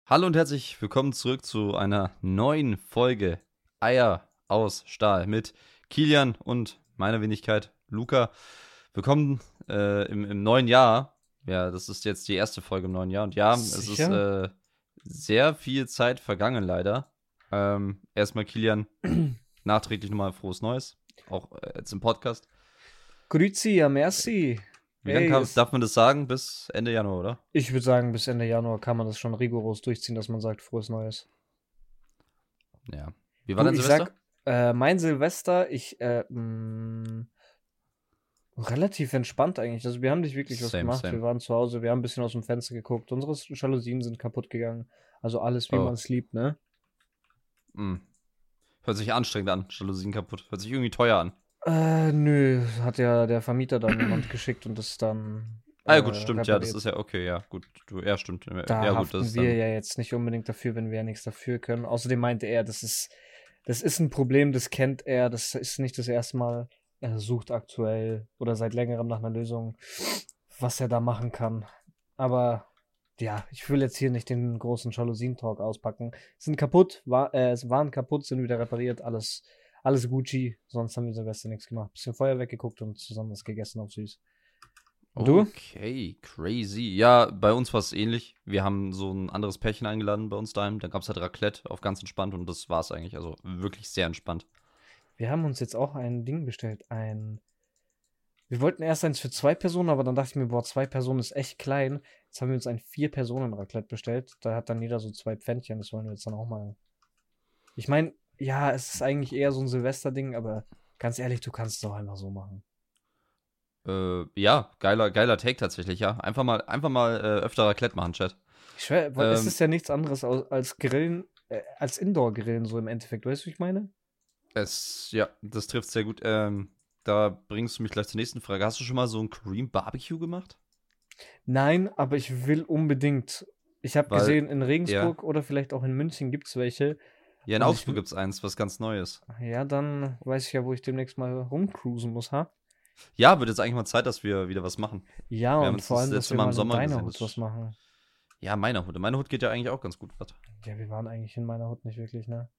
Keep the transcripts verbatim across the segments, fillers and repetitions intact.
Hallo und herzlich willkommen zurück zu einer neuen Folge Eier aus Stahl mit Kilian und meiner Wenigkeit Luca. Willkommen äh, im, im neuen Jahr. Ja, das ist jetzt die erste Folge im neuen Jahr. Und ja, Sicher? es ist äh, sehr viel Zeit vergangen leider. Ähm, erstmal Kilian, nachträglich nochmal frohes Neues. Auch äh, jetzt im Podcast. Grüezi, ja merci. Wie lange kann, darf man das sagen? Bis Ende Januar, oder? Ich würde sagen, bis Ende Januar kann man das schon rigoros durchziehen, dass man sagt, frohes Neues. Ja. Wie war du, dein Silvester? Sag, äh, mein Silvester, ich, äh, mh, relativ entspannt eigentlich. Also wir haben nicht wirklich was same, gemacht. Same. Wir waren zu Hause, wir haben ein bisschen aus dem Fenster geguckt. Unsere Jalousien sind kaputt gegangen. Also alles, wie oh. man es liebt, ne? Mm. Hört sich anstrengend an, Jalousien kaputt. Hört sich irgendwie teuer an. Äh, nö, hat ja der Vermieter dann jemand geschickt und das dann. Ah, ja, gut, äh, stimmt, repariert. Ja, das ist ja okay, ja, gut, du, ja, stimmt. Da ja, haften gut, das wir dann... ja jetzt nicht unbedingt dafür, wenn wir ja nichts dafür können. Außerdem meinte er, das ist, das ist ein Problem, das kennt er, das ist nicht das erste Mal. Er sucht aktuell oder seit längerem nach einer Lösung, was er da machen kann. Aber ja, ich will jetzt hier nicht den großen Jalousien-Talk auspacken. Sind kaputt, war, äh, waren kaputt, sind wieder repariert, alles. Alles Gucci, sonst haben wir Silvester nichts gemacht. Bisschen Feuerwerk geguckt und zusammen was gegessen auf süß. Und du? Okay, crazy. Ja, bei uns war es ähnlich. Wir haben so ein anderes Pärchen eingeladen bei uns daheim. Da gab es halt Raclette auf ganz entspannt und das war es eigentlich. Also wirklich sehr entspannt. Wir haben uns jetzt auch ein Ding bestellt. Ein. Wir wollten erst eins für zwei Personen, aber dann dachte ich mir, boah, zwei Personen ist echt klein. Jetzt haben wir uns ein Vier-Personen-Raclette bestellt. Da hat dann jeder so zwei Pfännchen. Das wollen wir jetzt dann auch mal. Ich meine, ja, es ist eigentlich eher so ein Silvester-Ding, aber ganz ehrlich, du kannst es auch einfach so machen. Äh, ja, geiler, geiler Take tatsächlich, ja. Einfach mal, einfach mal äh, öfter Raclette machen, Chat. Ich schwör, weil ähm, es ist ja nichts anderes als Grillen, äh, als Indoor-Grillen so im Endeffekt. Weißt du, wie ich meine? Es, ja, das trifft sehr gut. Ähm, da bringst du mich gleich zur nächsten Frage. Hast du schon mal so ein Korean Barbecue gemacht? Nein, aber ich will unbedingt. Ich habe gesehen, in Regensburg ja. oder vielleicht auch in München gibt es welche. Ja, in Augsburg gibt es eins, was ganz Neues. Ja, dann weiß ich ja, wo ich demnächst mal rumcruisen muss, ha? Ja, wird jetzt eigentlich mal Zeit, dass wir wieder was machen. Ja, wir und vor allem, dass wir mal im Sommer in deiner Hut was machen. Ja, meiner Hut. Meine Hut geht ja eigentlich auch ganz gut. Was? Ja, wir waren eigentlich in meiner Hut nicht wirklich, ne?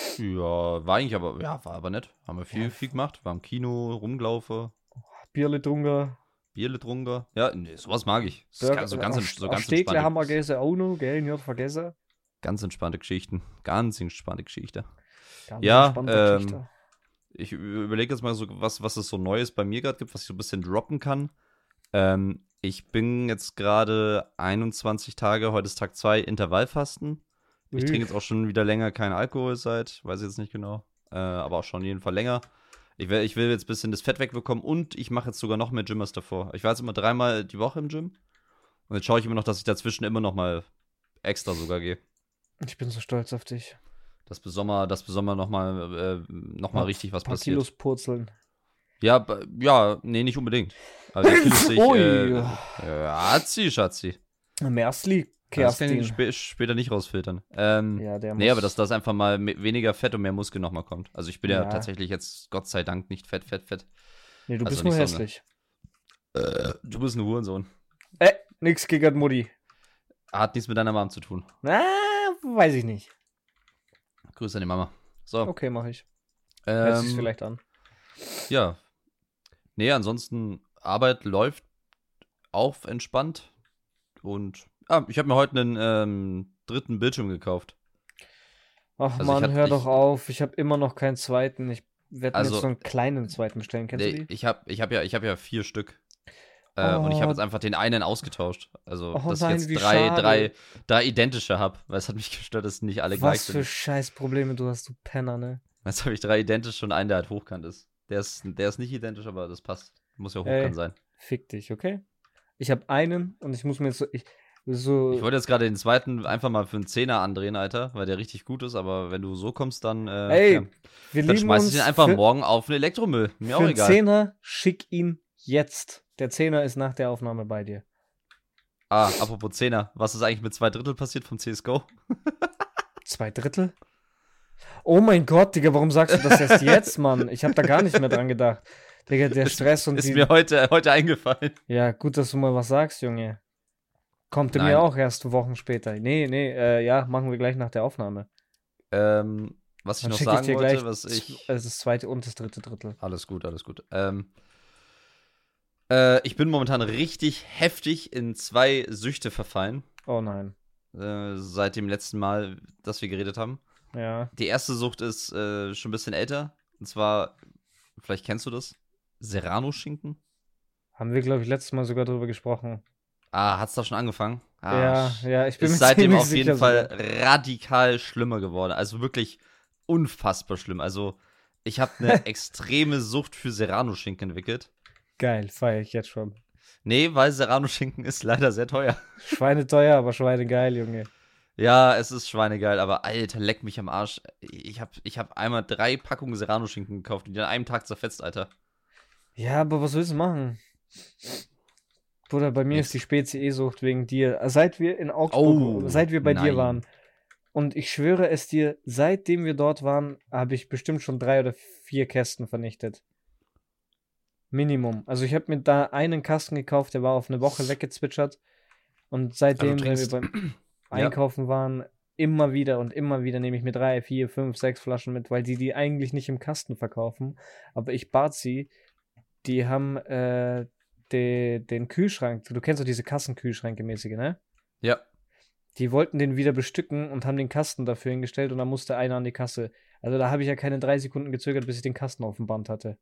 Ja, war eigentlich aber, ja, war aber nett. Haben wir viel, ja. viel gemacht. War im Kino, rumgelaufen. Bierle drunter. Bierle drunter. Ja, nee, sowas mag ich. Das ist so ganz, so ganz Stekle haben wir gegessen auch noch, gell? Nicht vergessen. Ganz entspannte Geschichten. Ganz entspannte Geschichte. Ganz ja, entspannte ähm, Geschichte. Ich überlege jetzt mal so, was, was es so Neues bei mir gerade gibt, was ich so ein bisschen droppen kann. Ähm, ich bin jetzt gerade einundzwanzig Tage, heute ist Tag zwei, Intervallfasten. Ich trinke jetzt auch schon wieder länger keinen Alkohol seit, weiß ich jetzt nicht genau, äh, aber auch schon jeden Fall länger. Ich will, ich will jetzt ein bisschen das Fett wegbekommen und ich mache jetzt sogar noch mehr Gym als davor. Ich war jetzt immer dreimal die Woche im Gym und jetzt schaue ich immer noch, dass ich dazwischen immer noch mal extra sogar gehe. Ich bin so stolz auf dich. Dass bis Sommer, dass bis Sommer nochmal äh, noch mal richtig was paar passiert. Kilos purzeln. Ja, b- ja, nee, nicht unbedingt. Also Kilos sich, äh, äh, Schatzi, Schatzi. Merci, Das kann ich sp- später nicht rausfiltern. Ähm, ja, der nee, muss... aber dass das einfach mal me- weniger Fett und mehr Muskel nochmal kommt. Also ich bin ja. Ja. tatsächlich jetzt, Gott sei Dank, nicht fett, fett, fett. Nee, du Also bist nur nicht so hässlich. Äh, du bist ein Hurensohn. Äh, nix gegen Mutti. Hat nichts mit deiner Mom zu tun. Na, weiß ich nicht. Grüße an die Mama. So. Okay, mach ich. Ähm, Hört sich's vielleicht an. Ja. Nee, ansonsten, Arbeit läuft auf entspannt. Und ah, ich habe mir heute einen ähm, dritten Bildschirm gekauft. Ach Also Mann, ich hab- hör ich- doch auf. Ich habe immer noch keinen zweiten. Ich werde mir Also- jetzt so einen kleinen zweiten bestellen. Kennst Nee, du die? ich habe ich hab ja, ich hab ja vier Stück. Äh, Und ich Oh. habe jetzt einfach den einen ausgetauscht. Also, Oh dass nein, ich wie jetzt drei, schade. drei, drei identische habe. Weil es hat mich gestört, dass nicht alle gleich Was für sind. scheiß Probleme du hast, du Penner, ne? Jetzt habe ich drei identische und einen, der halt hochkant ist. Der ist, der ist nicht identisch, aber das passt. Muss ja hochkant Ey. sein. Fick dich, okay? Ich habe einen und ich muss mir jetzt so... Ich, so Ich wollte jetzt gerade den zweiten einfach mal für einen Zehner andrehen, Alter, weil der richtig gut ist, aber wenn du so kommst, dann, äh, Ey, ja, wir dann lieben schmeiß uns ich den einfach für, morgen auf den Elektromüll. Mir für auch einen egal. Zehner, schick ihn jetzt. Der Zehner ist nach der Aufnahme bei dir. Ah, apropos Zehner. Was ist eigentlich mit zwei Drittel passiert vom C S G O? Zwei Drittel? Oh mein Gott, Digga, warum sagst du das erst jetzt, Mann? Ich hab da gar nicht mehr dran gedacht. Digga, der Stress und Ist die... mir heute, heute eingefallen. Ja, gut, dass du mal was sagst, Junge. Kommt Nein. mir auch erst Wochen später. Nee, nee, äh, ja, machen wir gleich nach der Aufnahme. Ähm, was ich Dann noch schicke ich sagen dir wollte, gleich was z- ich. also das zweite und das dritte Drittel. Alles gut, alles gut. Ähm, äh, ich bin momentan richtig heftig in zwei Süchte verfallen. Oh nein. Äh, seit dem letzten Mal, dass wir geredet haben. Ja. Die erste Sucht ist äh, schon ein bisschen älter. Und zwar, vielleicht kennst du das, Serrano-Schinken. Haben wir, glaube ich, letztes Mal sogar drüber gesprochen. Ah, hat's da schon angefangen? Ah, Ja, sch- ja, ich bin ist mir seitdem ziemlich auf jeden sicher Fall sogar. radikal schlimmer geworden. Also wirklich unfassbar schlimm. Also ich habe eine extreme Sucht für Serrano-Schinken entwickelt. Geil, feiere ich jetzt schon. Nee, weil Serrano-Schinken ist leider sehr teuer. Schweine teuer, aber Schweine geil, Junge. Ja, es ist schweinegeil, aber Alter, leck mich am Arsch. Ich hab, ich hab einmal drei Packungen Serrano-Schinken gekauft und die an einem Tag zerfetzt, Alter. Ja, aber was willst du machen? Bruder, bei mir ist die Nix. Spezi-E-Sucht wegen dir. Seit wir in Augsburg, Oh, seit wir bei dir waren. nein. Und ich schwöre es dir, seitdem wir dort waren, habe ich bestimmt schon drei oder vier Kästen vernichtet. Minimum. Also ich habe mir da einen Kasten gekauft, der war auf eine Woche weggezwitschert. Und Also du seitdem, wenn wir trinkst. beim Ja. Einkaufen waren, immer wieder und immer wieder nehme ich mir drei, vier, fünf, sechs Flaschen mit, weil die die eigentlich nicht im Kasten verkaufen. Aber ich bat sie, die haben äh, de, den Kühlschrank, du kennst doch diese Kassenkühlschränke mäßige, ne? Ja. Die wollten den wieder bestücken und haben den Kasten dafür hingestellt und dann musste einer an die Kasse. Also da habe ich ja keine drei Sekunden gezögert, bis ich den Kasten auf dem Band hatte.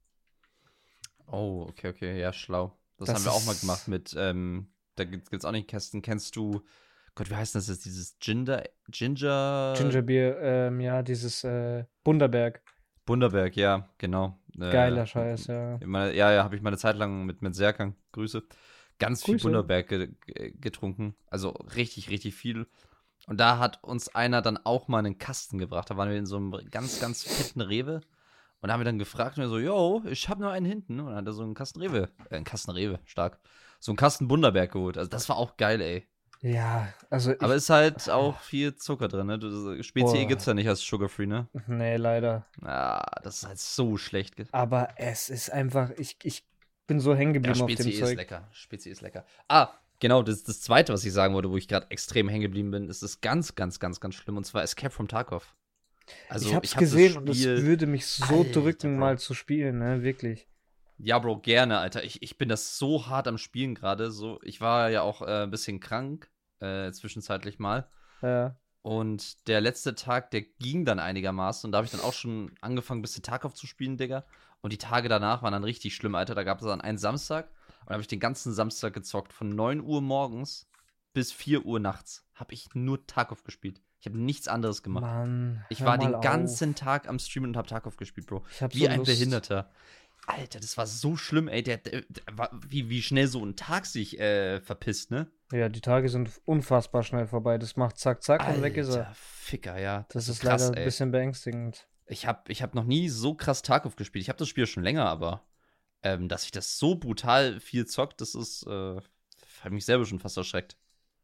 Oh, okay, okay, ja, schlau. Das, Das haben wir auch mal ist gemacht mit, ähm, da gibt, gibt's auch nicht Kästen. Kennst du, Gott, wie heißt das jetzt? Dieses Ginger, Ginger Gingerbier, ähm, ja, dieses äh, Bundaberg. Bundaberg, ja, genau. Äh, Geiler Scheiß, ja. meine, ja, ja, habe ich mal eine Zeit lang mit, mit Serkan, Grüße, ganz viel Grüße. Bundaberg ge ge getrunken. Also richtig, richtig viel. Und da hat uns einer dann auch mal einen Kasten gebracht. Da waren wir in so einem ganz, ganz fetten Rewe. Und da haben wir dann gefragt und wir so, yo, ich habe nur einen hinten. Und dann hat er so einen Kasten Rewe, äh, einen Kasten Rewe, stark. So einen Kasten Bundaberg geholt. Also das war auch geil, ey. Ja, also Aber ich. ist halt auch viel Zucker drin, ne? Du- Spezi Boah, gibt's ja nicht als Sugar-Free, ne? nee, leider. Ah, das ist halt so schlecht. ge- Aber es ist einfach, ich, ich bin so hängen Ja, geblieben auf dem Spezi ist Zeug. lecker. Spezi ist lecker. Ah, genau, das, das zweite, was ich sagen wollte, wo ich gerade extrem hängen geblieben bin, ist das ganz, ganz, ganz, ganz schlimm. Und zwar Escape from Tarkov. Also, Ich hab's ich habe das gesehen und es Spiel. würde mich so Alter, drücken, Bro. mal zu spielen, ne, wirklich. Ja, Bro, gerne, Alter. Ich, ich bin das so hart am Spielen gerade. So, ich war ja auch äh, ein bisschen krank, äh, zwischenzeitlich mal. Ja. Und der letzte Tag, der ging dann einigermaßen. Und da habe ich dann auch schon angefangen, ein bisschen Tarkov zu spielen, Digga. Und die Tage danach waren dann richtig schlimm, Alter. Da gab es dann einen Samstag. Und da habe ich den ganzen Samstag gezockt. Von neun Uhr morgens bis vier Uhr nachts habe ich nur Tarkov gespielt. Ich habe nichts anderes gemacht. Mann, Ich hör war mal den ganzen auf. Tag am Streamen und habe Tarkov gespielt, Bro. Ich hab Wie so ein Lust. Behinderter. Alter, das war so schlimm, ey. Der, der, der war, wie, wie schnell so ein Tag sich äh, verpisst, ne? Ja, die Tage sind unfassbar schnell vorbei. Das macht zack, zack und weg ist er. Alter, Ficker, ja. Das, Das ist ist krass, leider ein ey. bisschen beängstigend. Ich habe ich hab noch nie so krass Tarkov gespielt. Ich habe das Spiel schon länger, aber ähm, dass ich das so brutal viel zockt, das ist, äh, hat mich selber schon fast erschreckt.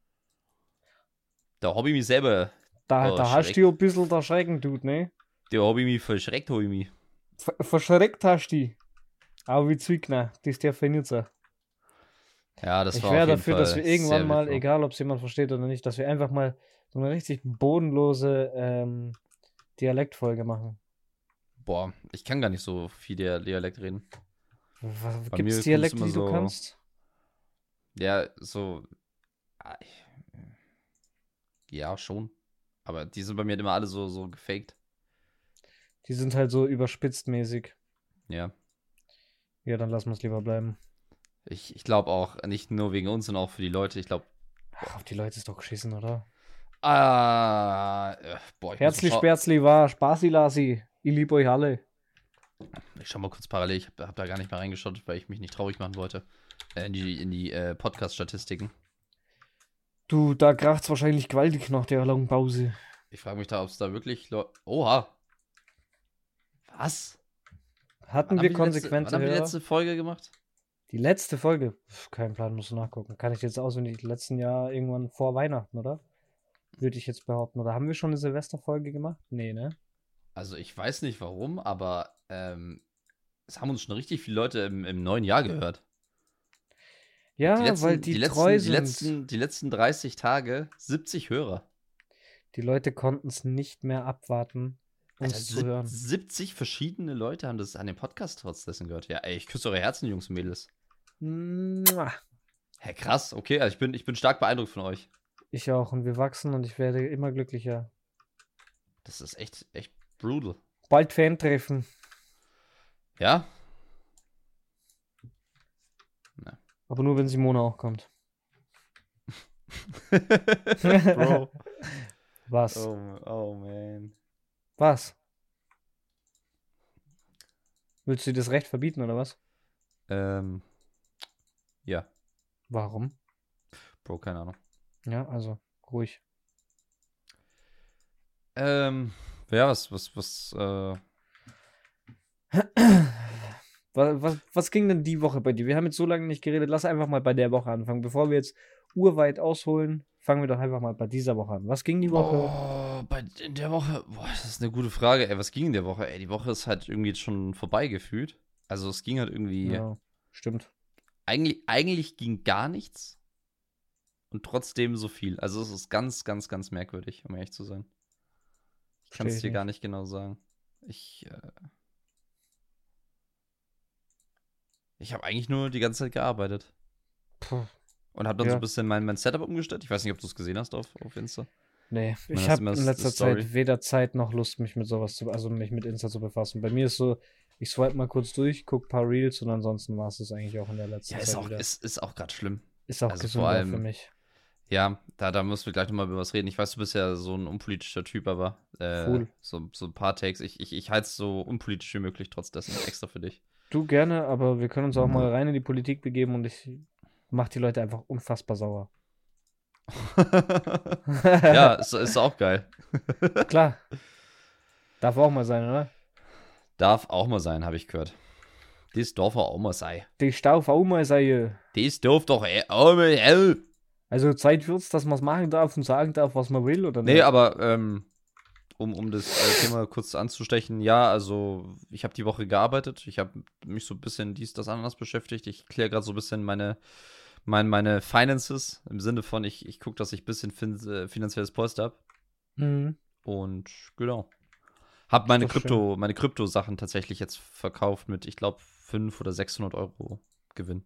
Da hab ich mich selber Da, oh, da hast du ja ein bisschen der Schrecken, Dude, ne? Der hab ich mich verschreckt, hab ich mich. Ver verschreckt hast du die. Aber wie Zwickner, das darf ich nicht sagen. Ja, das Ich war auf wäre jeden dafür, Fall dass wir irgendwann sehr mal, wild, Bro. egal ob es jemand versteht oder nicht, dass wir einfach mal so eine richtig bodenlose ähm, Dialektfolge machen. Boah, ich kann gar nicht so viel der Dialekt reden. Bei Gibt mir es kommt's Dialekte, immer die du so- kannst? Ja, so. ah, ich- Ja, schon. Aber die sind bei mir immer alle so, so gefaked. Die sind halt so überspitzt mäßig. Ja. Ja, dann lassen wir es lieber bleiben. Ich, ich glaube auch, nicht nur wegen uns, sondern auch für die Leute. Ich glaube. Ach, auf die Leute ist doch geschissen, oder? Ah, äh, boah, ich muss mal Herzlich, schau- Sperzli war, Spaßi, Lasi. Ich liebe euch alle. Ich schau mal kurz parallel. Ich habe hab da gar nicht mal reingeschaut, weil ich mich nicht traurig machen wollte. Äh, in die, in die äh, Podcast-Statistiken. Du, da kracht's wahrscheinlich gewaltig nach der langen Pause. Ich frage mich da, ob es da wirklich. Leu- Oha! Was? Hatten Wann wir haben die letzte, konsequente wann haben wir die Hörer? letzte Folge gemacht? Die letzte Folge? Pff, kein Plan, musst du nachgucken. Kann ich jetzt auswendig, letzten Jahr irgendwann vor Weihnachten, oder? Würde ich jetzt behaupten. Oder haben wir schon eine Silvesterfolge gemacht? Nee, ne? Also ich weiß nicht warum, aber ähm, es haben uns schon richtig viele Leute im, im neuen Jahr gehört. Ja, Die letzten, weil die, die, treu letzten, die, sind. letzten, die letzten dreißig Tage siebzig Hörer. Die Leute konnten es nicht mehr abwarten, uns Alter, zu sieb- hören. siebzig verschiedene Leute haben das an dem Podcast trotzdem gehört. Ja, ey, ich küsse eure Herzen, Jungs und Mädels. Mua. Hä, krass, okay, also ich bin, ich bin stark beeindruckt von euch. Ich auch. Und wir wachsen und ich werde immer glücklicher. Das ist echt, echt brutal. Bald Fan-Treffen. Ja? Aber nur, wenn Simone auch kommt. Bro. Was? Oh, oh man. Was? Willst du dir das Recht verbieten, oder was? Ähm. Ja, Warum? Bro, keine Ahnung. Ja, also, ruhig. Ähm, ja, was, was, was, äh. Was, was, was ging denn die Woche bei dir? Wir haben jetzt so lange nicht geredet. Lass einfach mal bei der Woche anfangen. Bevor wir jetzt urweit ausholen, fangen wir doch einfach mal bei dieser Woche an. Was ging die Woche? Oh, bei, in der Woche, boah, das ist eine gute Frage, ey, was ging in der Woche? Ey, die Woche ist halt irgendwie jetzt schon vorbei gefühlt. Also es ging halt irgendwie, Ja, stimmt. eigentlich, eigentlich ging gar nichts und trotzdem so viel. Also es ist ganz, ganz, ganz merkwürdig, um ehrlich zu sein. Ich kann es Versteh dir ich gar nicht. nicht genau sagen. Ich, äh, ich habe eigentlich nur die ganze Zeit gearbeitet Puh, und habe dann so ja. ein bisschen mein, mein Setup umgestellt. Ich weiß nicht, ob du es gesehen hast auf, auf Insta. Nee, Man ich hast habe immer in das- letzter das Story. Zeit weder Zeit noch Lust, mich mit sowas zu, also mich mit Insta zu befassen. Bei mir ist so, ich swipe mal kurz durch, guck ein paar Reels und ansonsten war es das eigentlich auch in der letzten Ja, ist Zeit auch, wieder. ist, ist auch gerade schlimm. Ist auch also gesünder vor für allem- mich. Ja, da, da müssen wir gleich nochmal über was reden. Ich weiß, du bist ja so ein unpolitischer Typ, aber äh, Cool. so, so ein paar Takes. Ich, ich, ich halte es so unpolitisch wie möglich, trotz dessen extra für dich. Du gerne, aber wir können uns auch mal rein in die Politik begeben und ich mach die Leute einfach unfassbar sauer. Ja, ist, ist auch geil. Klar. Darf auch mal sein, oder? Darf auch mal sein, habe ich gehört. Das darf auch mal sein. Die Stauf auch mal sein. Das darf doch eh auch mal sein. Also Zeit wird's, dass man es machen darf und sagen darf, was man will, oder Nee, nicht? aber ähm, um, um das äh, Thema kurz anzustechen, ja, also ich habe die Woche gearbeitet. Ich habe mich so ein bisschen dies, das, anderes beschäftigt. Ich kläre gerade so ein bisschen meine, mein, meine Finances im Sinne von, ich, ich gucke, dass ich ein bisschen fin äh, finanzielles Polster habe. Mhm. Und genau. Hab meine doch Krypto, meine Krypto-Sachen tatsächlich jetzt verkauft mit, ich glaube, fünfhundert oder sechshundert Euro Gewinn.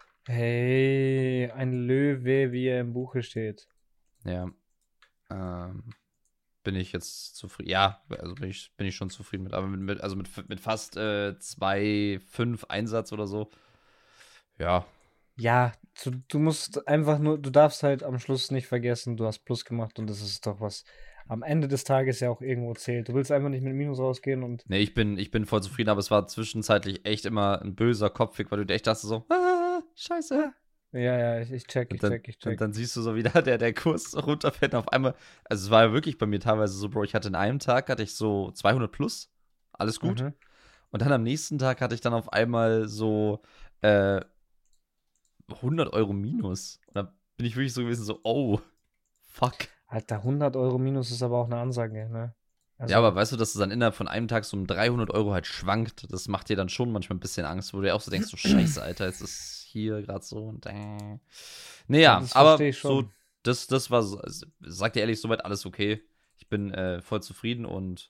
Hey, ein Löwe, wie er im Buche steht. Ja. Ähm, bin ich jetzt zufrieden. Ja, also bin ich, bin ich schon zufrieden mit. Aber mit, mit also mit, mit fast äh, zwei Komma fünf Einsatz oder so. Ja. Ja, du, du musst einfach nur, du darfst halt am Schluss nicht vergessen, du hast Plus gemacht und das ist doch was am Ende des Tages ja auch irgendwo zählt. Du willst einfach nicht mit Minus rausgehen und Nee, ich bin, ich bin voll zufrieden, aber es war zwischenzeitlich echt immer ein böser Kopfweg, weil du dir echt dachtest so, ah, scheiße. ja, ja, ich, ich check, ich Und dann, check, ich und check. dann siehst du so wieder, der, der Kurs runterfällt und auf einmal, also es war ja wirklich bei mir teilweise so, Bro, ich hatte in einem Tag, hatte ich so zweihundert plus, alles gut. Mhm. Und dann am nächsten Tag hatte ich dann auf einmal so äh, hundert Euro minus. Und da bin ich wirklich so gewesen, so, oh, fuck. Alter, hundert Euro Minus ist aber auch eine Ansage, ne? Also, Ja, aber weißt du, dass es dann innerhalb von einem Tag so um dreihundert Euro halt schwankt, das macht dir dann schon manchmal ein bisschen Angst, wo du dir auch so denkst, so scheiße, Alter, jetzt ist hier gerade so und äh. Naja, das aber versteh ich schon. so, das, das war, so- also, sag dir ehrlich, soweit alles okay. Ich bin äh, voll zufrieden und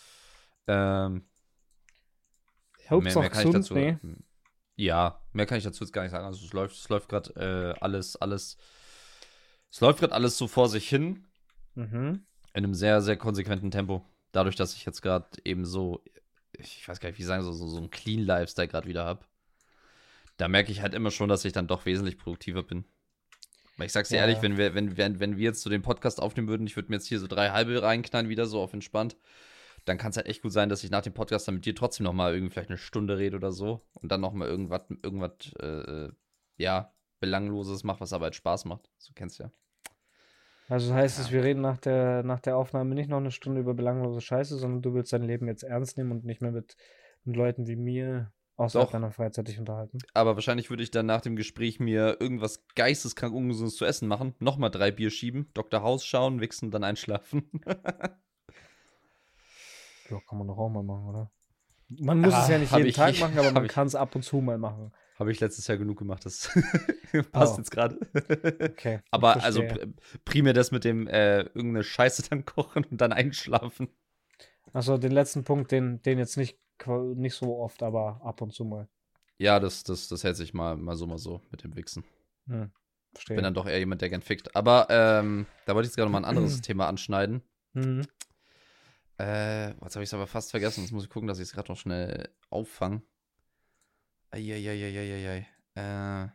ähm, Hauptsache kann ich gesund, dazu. ne? Ja, mehr kann ich dazu jetzt gar nicht sagen. Also es läuft, es läuft gerade äh, alles, alles. Es läuft gerade alles so vor sich hin Mhm. in einem sehr, sehr konsequenten Tempo. Dadurch, dass ich jetzt gerade eben so, ich weiß gar nicht, wie ich sagen, so, so, so einen Clean Lifestyle gerade wieder habe. Da merke ich halt immer schon, dass ich dann doch wesentlich produktiver bin. Weil ich sag's dir Ja. ehrlich, wenn wir, wenn, wenn, wenn wir jetzt so den Podcast aufnehmen würden, ich würde mir jetzt hier so drei halbe reinknallen, wieder so auf entspannt, dann kann es halt echt gut sein, dass ich nach dem Podcast dann mit dir trotzdem nochmal irgendwie vielleicht eine Stunde rede oder so und dann nochmal irgendwas, irgendwas, äh, ja, Belangloses mache, was aber halt Spaß macht. So kennst du ja. Also heißt es, Ja. wir reden nach der, nach der Aufnahme nicht noch eine Stunde über belanglose Scheiße, sondern du willst dein Leben jetzt ernst nehmen und nicht mehr mit, mit Leuten wie mir außerhalb Doch. deiner Freizeit dich unterhalten. Aber wahrscheinlich würde ich dann nach dem Gespräch mir irgendwas geisteskrank Ungesundes zu essen machen, nochmal drei Bier schieben, Doktor House schauen, wichsen, dann einschlafen. Ja, kann man doch auch mal machen, oder? Man muss Ah, es ja nicht hab jeden ich- Tag machen, aber hab man ich- kann es ab und zu mal machen. Habe ich letztes Jahr genug gemacht, das passt Oh. jetzt gerade. Okay. ich Aber also verstehe. pr- primär das mit dem äh, irgendeine Scheiße dann kochen und dann einschlafen. Also den letzten Punkt, den, den jetzt nicht, qua- nicht so oft, aber ab und zu mal. Ja, das, das, das hält sich mal, mal so, mal so mit dem Wichsen. Hm. Verstehe. Bin dann doch eher jemand, der gern fickt. Aber ähm, da wollte ich jetzt gerade noch mal ein anderes Thema anschneiden. Mhm. Äh, jetzt habe ich es aber fast vergessen. Jetzt muss ich gucken, dass ich es gerade noch schnell auffange. Eieieiei. Äh.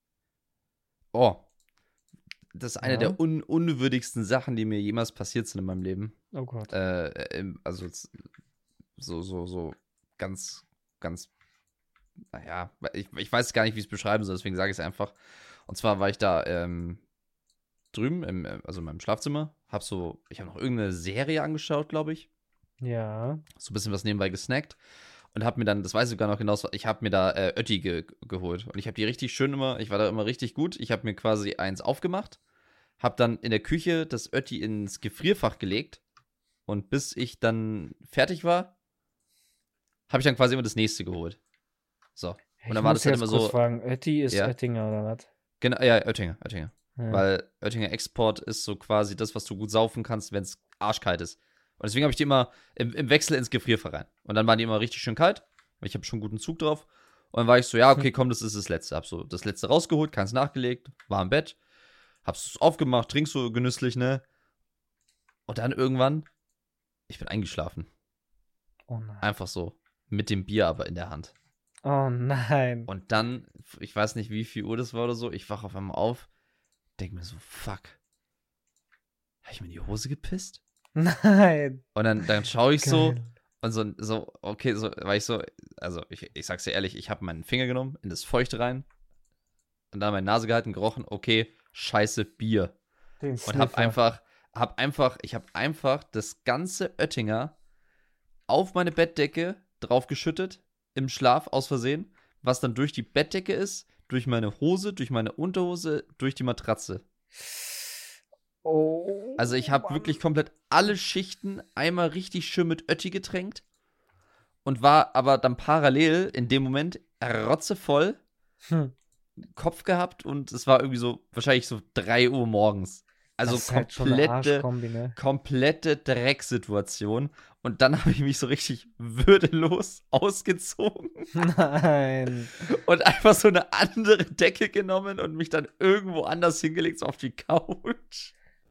Oh. Das ist eine Ja. der un unwürdigsten Sachen, die mir jemals passiert sind in meinem Leben. Oh Gott. Äh, im- also z- so, so, so ganz, ganz, naja, ich, ich weiß gar nicht, wie ich es beschreiben soll, deswegen sage ich es einfach. Und zwar war ich da ähm, drüben, im, äh, also in meinem Schlafzimmer, hab so, ich habe noch irgendeine Serie angeschaut, glaube ich. Ja. So ein bisschen was nebenbei gesnackt. Und hab mir dann, das weiß ich gar noch genau, ich habe mir da äh, Ötti ge geholt. Und ich habe die richtig schön immer, ich war da immer richtig gut. Ich habe mir quasi eins aufgemacht, hab dann in der Küche das Ötti ins Gefrierfach gelegt. Und bis ich dann fertig war, habe ich dann quasi immer das nächste geholt. So. Ich Und dann war muss das halt jetzt immer kurz so. fragen, Ötti ist Ja. Oettinger oder was? Genau, ja, Oettinger, Oettinger. Ja. Weil Oettinger Export ist so quasi das, was du gut saufen kannst, wenn es arschkalt ist. Und deswegen habe ich die immer im, im Wechsel ins Gefrierfach rein. Und dann waren die immer richtig schön kalt. Ich habe schon guten Zug drauf. Und dann war ich so, ja, okay, komm, das ist das Letzte. Hab so das Letzte rausgeholt, keins nachgelegt, war im Bett. Hab's aufgemacht, trink so genüsslich, ne? Und dann irgendwann, ich bin eingeschlafen. Oh nein. Einfach so. Mit dem Bier aber in der Hand. Oh nein. Und dann, ich weiß nicht, wie viel Uhr das war oder so, ich wache auf einmal auf, denk mir so, fuck. Hab ich mir in die Hose gepisst? Nein. Und dann, dann schaue ich so Geil. und so, so, okay, so, war ich so, also ich, ich sag's dir ehrlich, ich habe meinen Finger genommen, in das Feuchte rein und dann meine Nase gehalten, gerochen, okay, scheiße, Bier. Den Und hab Sniffer. einfach, hab einfach, ich hab einfach das ganze Oettinger auf meine Bettdecke draufgeschüttet, im Schlaf aus Versehen, was dann durch die Bettdecke ist, durch meine Hose, durch meine Unterhose, durch die Matratze. Oh. Also ich habe Mann. wirklich komplett alle Schichten einmal richtig schön mit Ötti getränkt und war aber dann parallel in dem Moment rotzevoll, Hm. Kopf gehabt und es war irgendwie so, wahrscheinlich so drei Uhr morgens. Also das ist halt schon eine komplette, Arschkombi, ne? komplette Drecksituation. Und dann habe ich mich so richtig würdelos ausgezogen Nein. und einfach so eine andere Decke genommen und mich dann irgendwo anders hingelegt, so auf die Couch.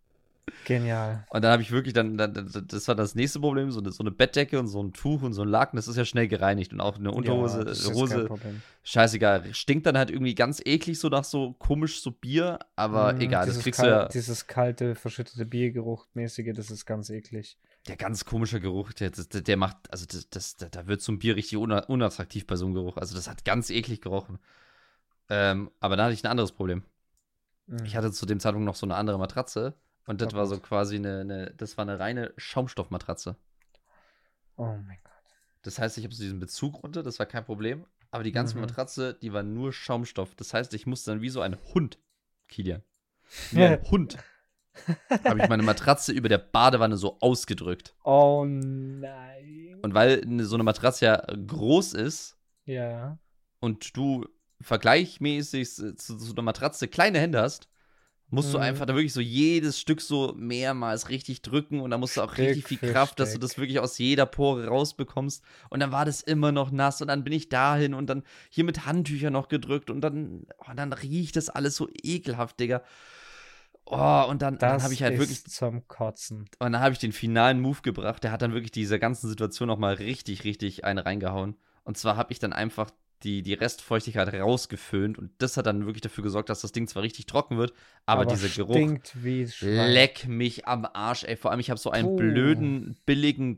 Genial. Und dann habe ich wirklich dann, dann, das war das nächste Problem, so eine, so eine Bettdecke und so ein Tuch und so ein Laken, das ist ja schnell gereinigt und auch eine Unterhose, ja, das ist kein Hose, Problem. scheißegal. Stinkt dann halt irgendwie ganz eklig so nach so komisch so Bier, aber Mm, egal, das dieses kriegst kal- du ja. Dieses kalte, verschüttete Biergeruch-mäßige, das ist ganz eklig. Der ganz komische Geruch, der, der, der macht, also das, das, da- da wird so ein Bier richtig una- unattraktiv bei so einem Geruch. Also das hat ganz eklig gerochen. Ähm, aber da hatte ich ein anderes Problem. Mhm. Ich hatte zu dem Zeitpunkt noch so eine andere Matratze und das Oh war so Gott. quasi eine, eine, das war eine reine Schaumstoffmatratze. Oh mein Gott. Das heißt, ich habe so diesen Bezug runter, das war kein Problem. Aber die ganze Mhm. Matratze, die war nur Schaumstoff. Das heißt, ich musste dann wie so ein Hund, Kilian, wie ein Hund, habe ich meine Matratze über der Badewanne so ausgedrückt. Oh nein. Und weil ne- so eine Matratze ja groß ist Ja. und du vergleichmäßig zu, zu so einer Matratze kleine Hände hast, musst du Mhm. einfach da wirklich so jedes Stück so mehrmals richtig drücken und da musst du auch Stück richtig viel für Kraft, dass du Stück. das wirklich aus jeder Pore rausbekommst. Und dann war das immer noch nass und dann bin ich dahin und dann hier mit Handtüchern noch gedrückt und dann, oh, dann riecht das alles so ekelhaft, Digga. Oh, und dann, dann Das habe ich halt ist wirklich, zum Kotzen. und dann habe ich den finalen Move gebracht. Der hat dann wirklich diese ganzen Situation nochmal richtig, richtig einen reingehauen. Und zwar habe ich dann einfach die, die Restfeuchtigkeit rausgeföhnt. Und das hat dann wirklich dafür gesorgt, dass das Ding zwar richtig trocken wird, aber, dieser Geruch stinkt wie Schwein. leck mich am Arsch, ey. Vor allem, ich habe so einen Puh. blöden, billigen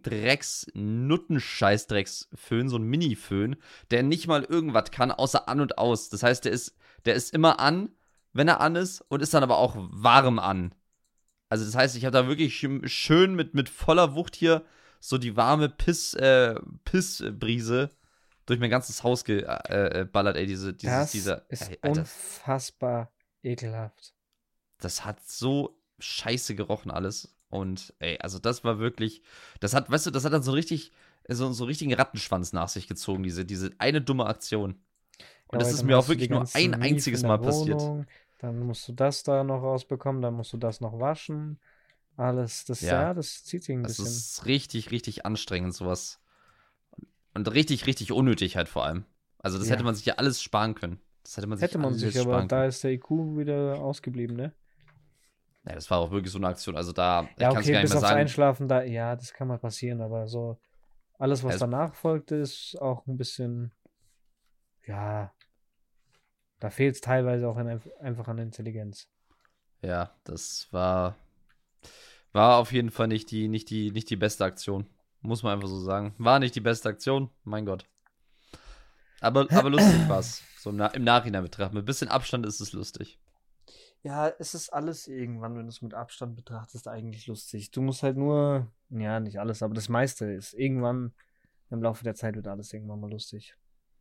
Drecks-Nuttenscheißdrecks-Föhn, so einen Mini-Föhn, der nicht mal irgendwas kann, außer an und aus. Das heißt, der ist, der ist immer an, wenn er an ist, und ist dann aber auch warm an. Also das heißt, ich habe da wirklich sch- schön mit, mit voller Wucht hier so die warme Piss, äh, Pissbrise durch mein ganzes Haus geballert, äh, äh, ballert, ey, diese, dieses, Das dieser, ist ey, Alter, unfassbar ekelhaft. das hat so scheiße gerochen alles. Und ey, also das war wirklich, das hat, weißt du, das hat dann so richtig so, so einen richtigen Rattenschwanz nach sich gezogen, diese, diese eine dumme Aktion. Und Ja, das weil ist dann mir auch hast du die wirklich nur ganzen ein Mief einziges in Mal der passiert. Wohnung, dann musst du das da noch rausbekommen, dann musst du das noch waschen. Alles, das, Ja, ja, das zieht sich ein das bisschen. ist richtig, richtig anstrengend, sowas. Und richtig, richtig unnötig halt vor allem. Also das hätte Ja, man sich ja alles sparen können. Das hätte man sich hätte man sich, alles aber sparen können. da ist der I Q wieder ausgeblieben, ne? Ja, das war auch wirklich so eine Aktion. Also da, ich Ja, kann es okay, gar nicht bis mehr aufs sagen. Einschlafen, da, ja, das kann mal passieren, aber so alles, was Es, danach folgte, ist auch ein bisschen, ja, da fehlt es teilweise auch an, einfach an Intelligenz. ja, das war, war auf jeden Fall nicht die, nicht die, nicht die beste Aktion. Muss man einfach so sagen. War nicht die beste Aktion, mein Gott. Aber, aber lustig war's. So im, Na im Nachhinein betrachtet. Mit ein bisschen Abstand ist es lustig. Ja, es ist alles irgendwann, wenn du es mit Abstand betrachtest, eigentlich lustig. Du musst halt nur, ja, nicht alles, aber das meiste ist irgendwann, im Laufe der Zeit wird alles irgendwann mal lustig.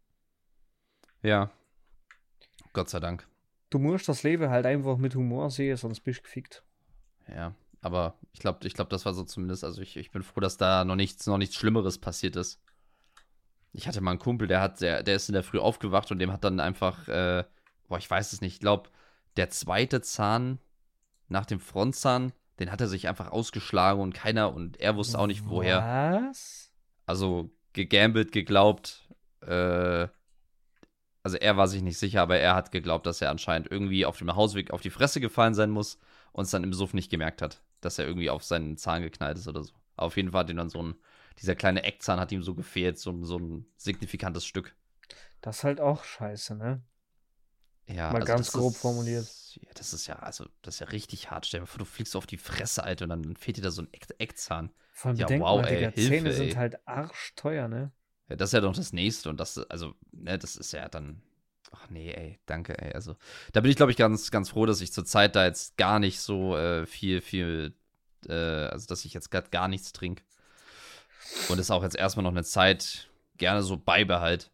Ja, Gott sei Dank. Du musst das Leben halt einfach mit Humor sehen, sonst bist du gefickt. Ja, aber ich glaube, ich glaub, das war so zumindest, also ich, ich bin froh, dass da noch nichts, noch nichts Schlimmeres passiert ist. Ich hatte mal einen Kumpel, der hat, der, der ist in der Früh aufgewacht und dem hat dann einfach, äh, boah, ich weiß es nicht, ich glaube, der zweite Zahn nach dem Frontzahn, den hat er sich einfach ausgeschlagen und keiner und er wusste auch nicht woher. Was? Also gegambelt, geglaubt, äh, also er war sich nicht sicher, aber er hat geglaubt, dass er anscheinend irgendwie auf dem Hausweg auf die Fresse gefallen sein muss und es dann im Suff nicht gemerkt hat, dass er irgendwie auf seinen Zahn geknallt ist oder so. Aber auf jeden Fall hat ihm dann so ein, dieser kleine Eckzahn hat ihm so gefehlt, so, so ein signifikantes Stück. Das ist halt auch scheiße, ne? Ja, Mal also ganz das grob formuliert. ist, ja, das ist ja, also das ist ja richtig hart. Stell dir mal vor, du fliegst auf die Fresse, Alter, und dann fehlt dir da so ein Eck Eckzahn. Vor allem Ja, bedenk wow, mal, ey, Digga, Hilfe, Zähne sind ey. halt arschteuer, ne? Ja, das ist ja doch das Nächste und das, also, ne, das ist ja dann, ach nee, ey, danke, ey. Also, da bin ich, glaube ich, ganz, ganz froh, dass ich zurzeit da jetzt gar nicht so äh, viel, viel, äh, also, dass ich jetzt gerade gar nichts trinke. Und es auch jetzt erstmal noch eine Zeit gerne so beibehalt.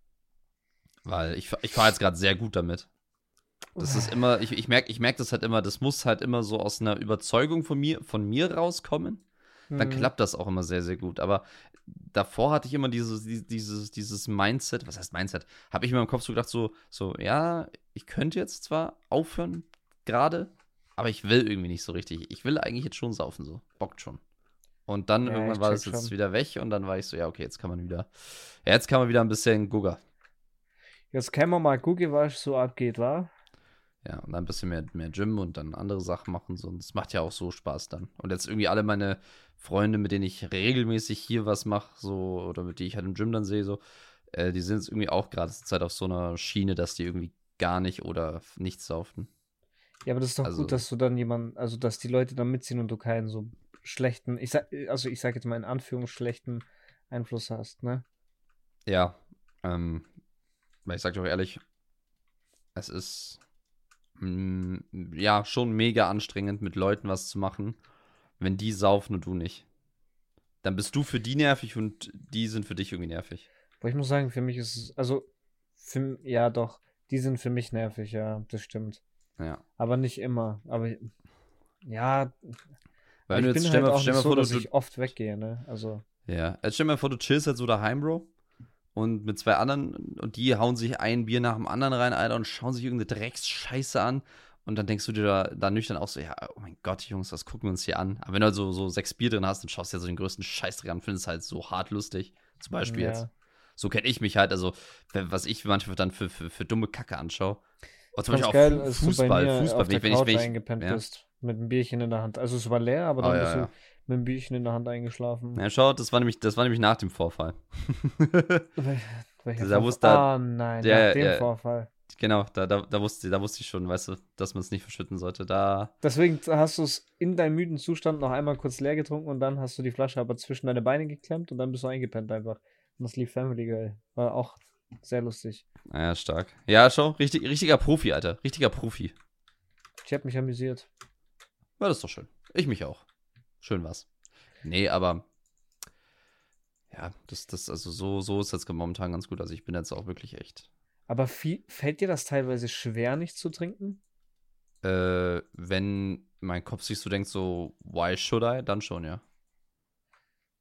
Weil ich, ich fahre jetzt gerade sehr gut damit. Das ist immer, ich, ich merke ich merk das halt immer, das muss halt immer so aus einer Überzeugung von mir, von mir rauskommen. Dann Hm. klappt das auch immer sehr, sehr gut. Aber davor hatte ich immer dieses, dieses, dieses Mindset, was heißt Mindset? Habe ich mir im Kopf so gedacht, so, so, ja, ich könnte jetzt zwar aufhören, gerade, aber ich will irgendwie nicht so richtig. Ich will eigentlich jetzt schon saufen, so. Bockt schon. Und dann Ja, irgendwann ich war check das jetzt schon. wieder weg und dann war ich so, ja, okay, jetzt kann man wieder, ja, jetzt kann man wieder ein bisschen Gugger. Jetzt können wir mal gucken, was so abgeht, wa? Ja, und dann ein bisschen mehr, mehr Gym und dann andere Sachen machen. So. Und es macht ja auch so Spaß dann. Und jetzt irgendwie alle meine Freunde, mit denen ich regelmäßig hier was mache, so, oder mit denen ich halt im Gym dann sehe, so, äh, die sind jetzt irgendwie auch gerade zur Zeit auf so einer Schiene, dass die irgendwie gar nicht oder nichts saufen. Ja, aber das ist doch gut, Also, dass du dann jemanden, also dass die Leute dann mitziehen und du keinen so schlechten, ich sag, also ich sag jetzt mal in Anführungsschlechten Einfluss hast, ne? ja, ähm, weil ich sag dir auch ehrlich, es ist, mh, ja, schon mega anstrengend, mit Leuten was zu machen, wenn die saufen und du nicht. Dann bist du für die nervig und die sind für dich irgendwie nervig. Aber ich muss sagen, für mich ist es, also, für, ja doch, die sind für mich nervig, ja, das stimmt. Ja. Aber nicht immer. Aber ja, aber Weil wenn du ich jetzt, bin stell halt mal, auch stell nicht mal so, vor, du, dass du, ich oft weggehe, ne? Also, ja, jetzt stell mal vor, du chillst halt so daheim, Bro, und mit zwei anderen, und die hauen sich ein Bier nach dem anderen rein, Alter, und schauen sich irgendeine Drecksscheiße an, und dann denkst du dir da, da nüchtern auch so, ja, oh mein Gott, Jungs, was gucken wir uns hier an? Aber wenn du halt so, so sechs Bier drin hast, dann schaust du ja so den größten Scheißdreck an, findest halt so hart lustig, zum Beispiel jetzt. ja. So kenne ich mich halt, also, wenn- was ich manchmal dann für, für, für dumme Kacke anschaue. Oder Ich zum Beispiel fand's auch geil, Fu- als du bei Fußball, mir Fußball, auf wenn der ich, wenn ich, Couch wenn ich, eingepennt ja. bist. Mit einem Bierchen in der Hand. Also es war leer, aber Oh, dann ja, bist du ja. mit einem Bierchen in der Hand eingeschlafen. Ja, schau, das war nämlich, das war nämlich nach dem Vorfall. Wel- Welcher Da Vorfall? wusste da, Ah, nein, nach der, dem der, Vorfall. genau, da, da, da wusste, da wusste ich schon, weißt du, dass man es nicht verschütten sollte. Da, Deswegen hast du es in deinem müden Zustand noch einmal kurz leer getrunken und dann hast du die Flasche aber zwischen deine Beine geklemmt und dann bist du eingepennt einfach. Und das lief Family Guy. War auch sehr lustig. ja, stark. Ja, schau, richtig, richtiger Profi, Alter. Richtiger Profi. Ich habe mich amüsiert. Ja, das ist doch schön. Ich mich auch. Schön war's. Nee, aber ja, das, das, also so, so ist jetzt momentan ganz gut. Also ich bin jetzt auch wirklich echt. Aber viel, fällt dir das teilweise schwer, nicht zu trinken? Äh, wenn mein Kopf sich so denkt, so, why should I? Dann schon, ja.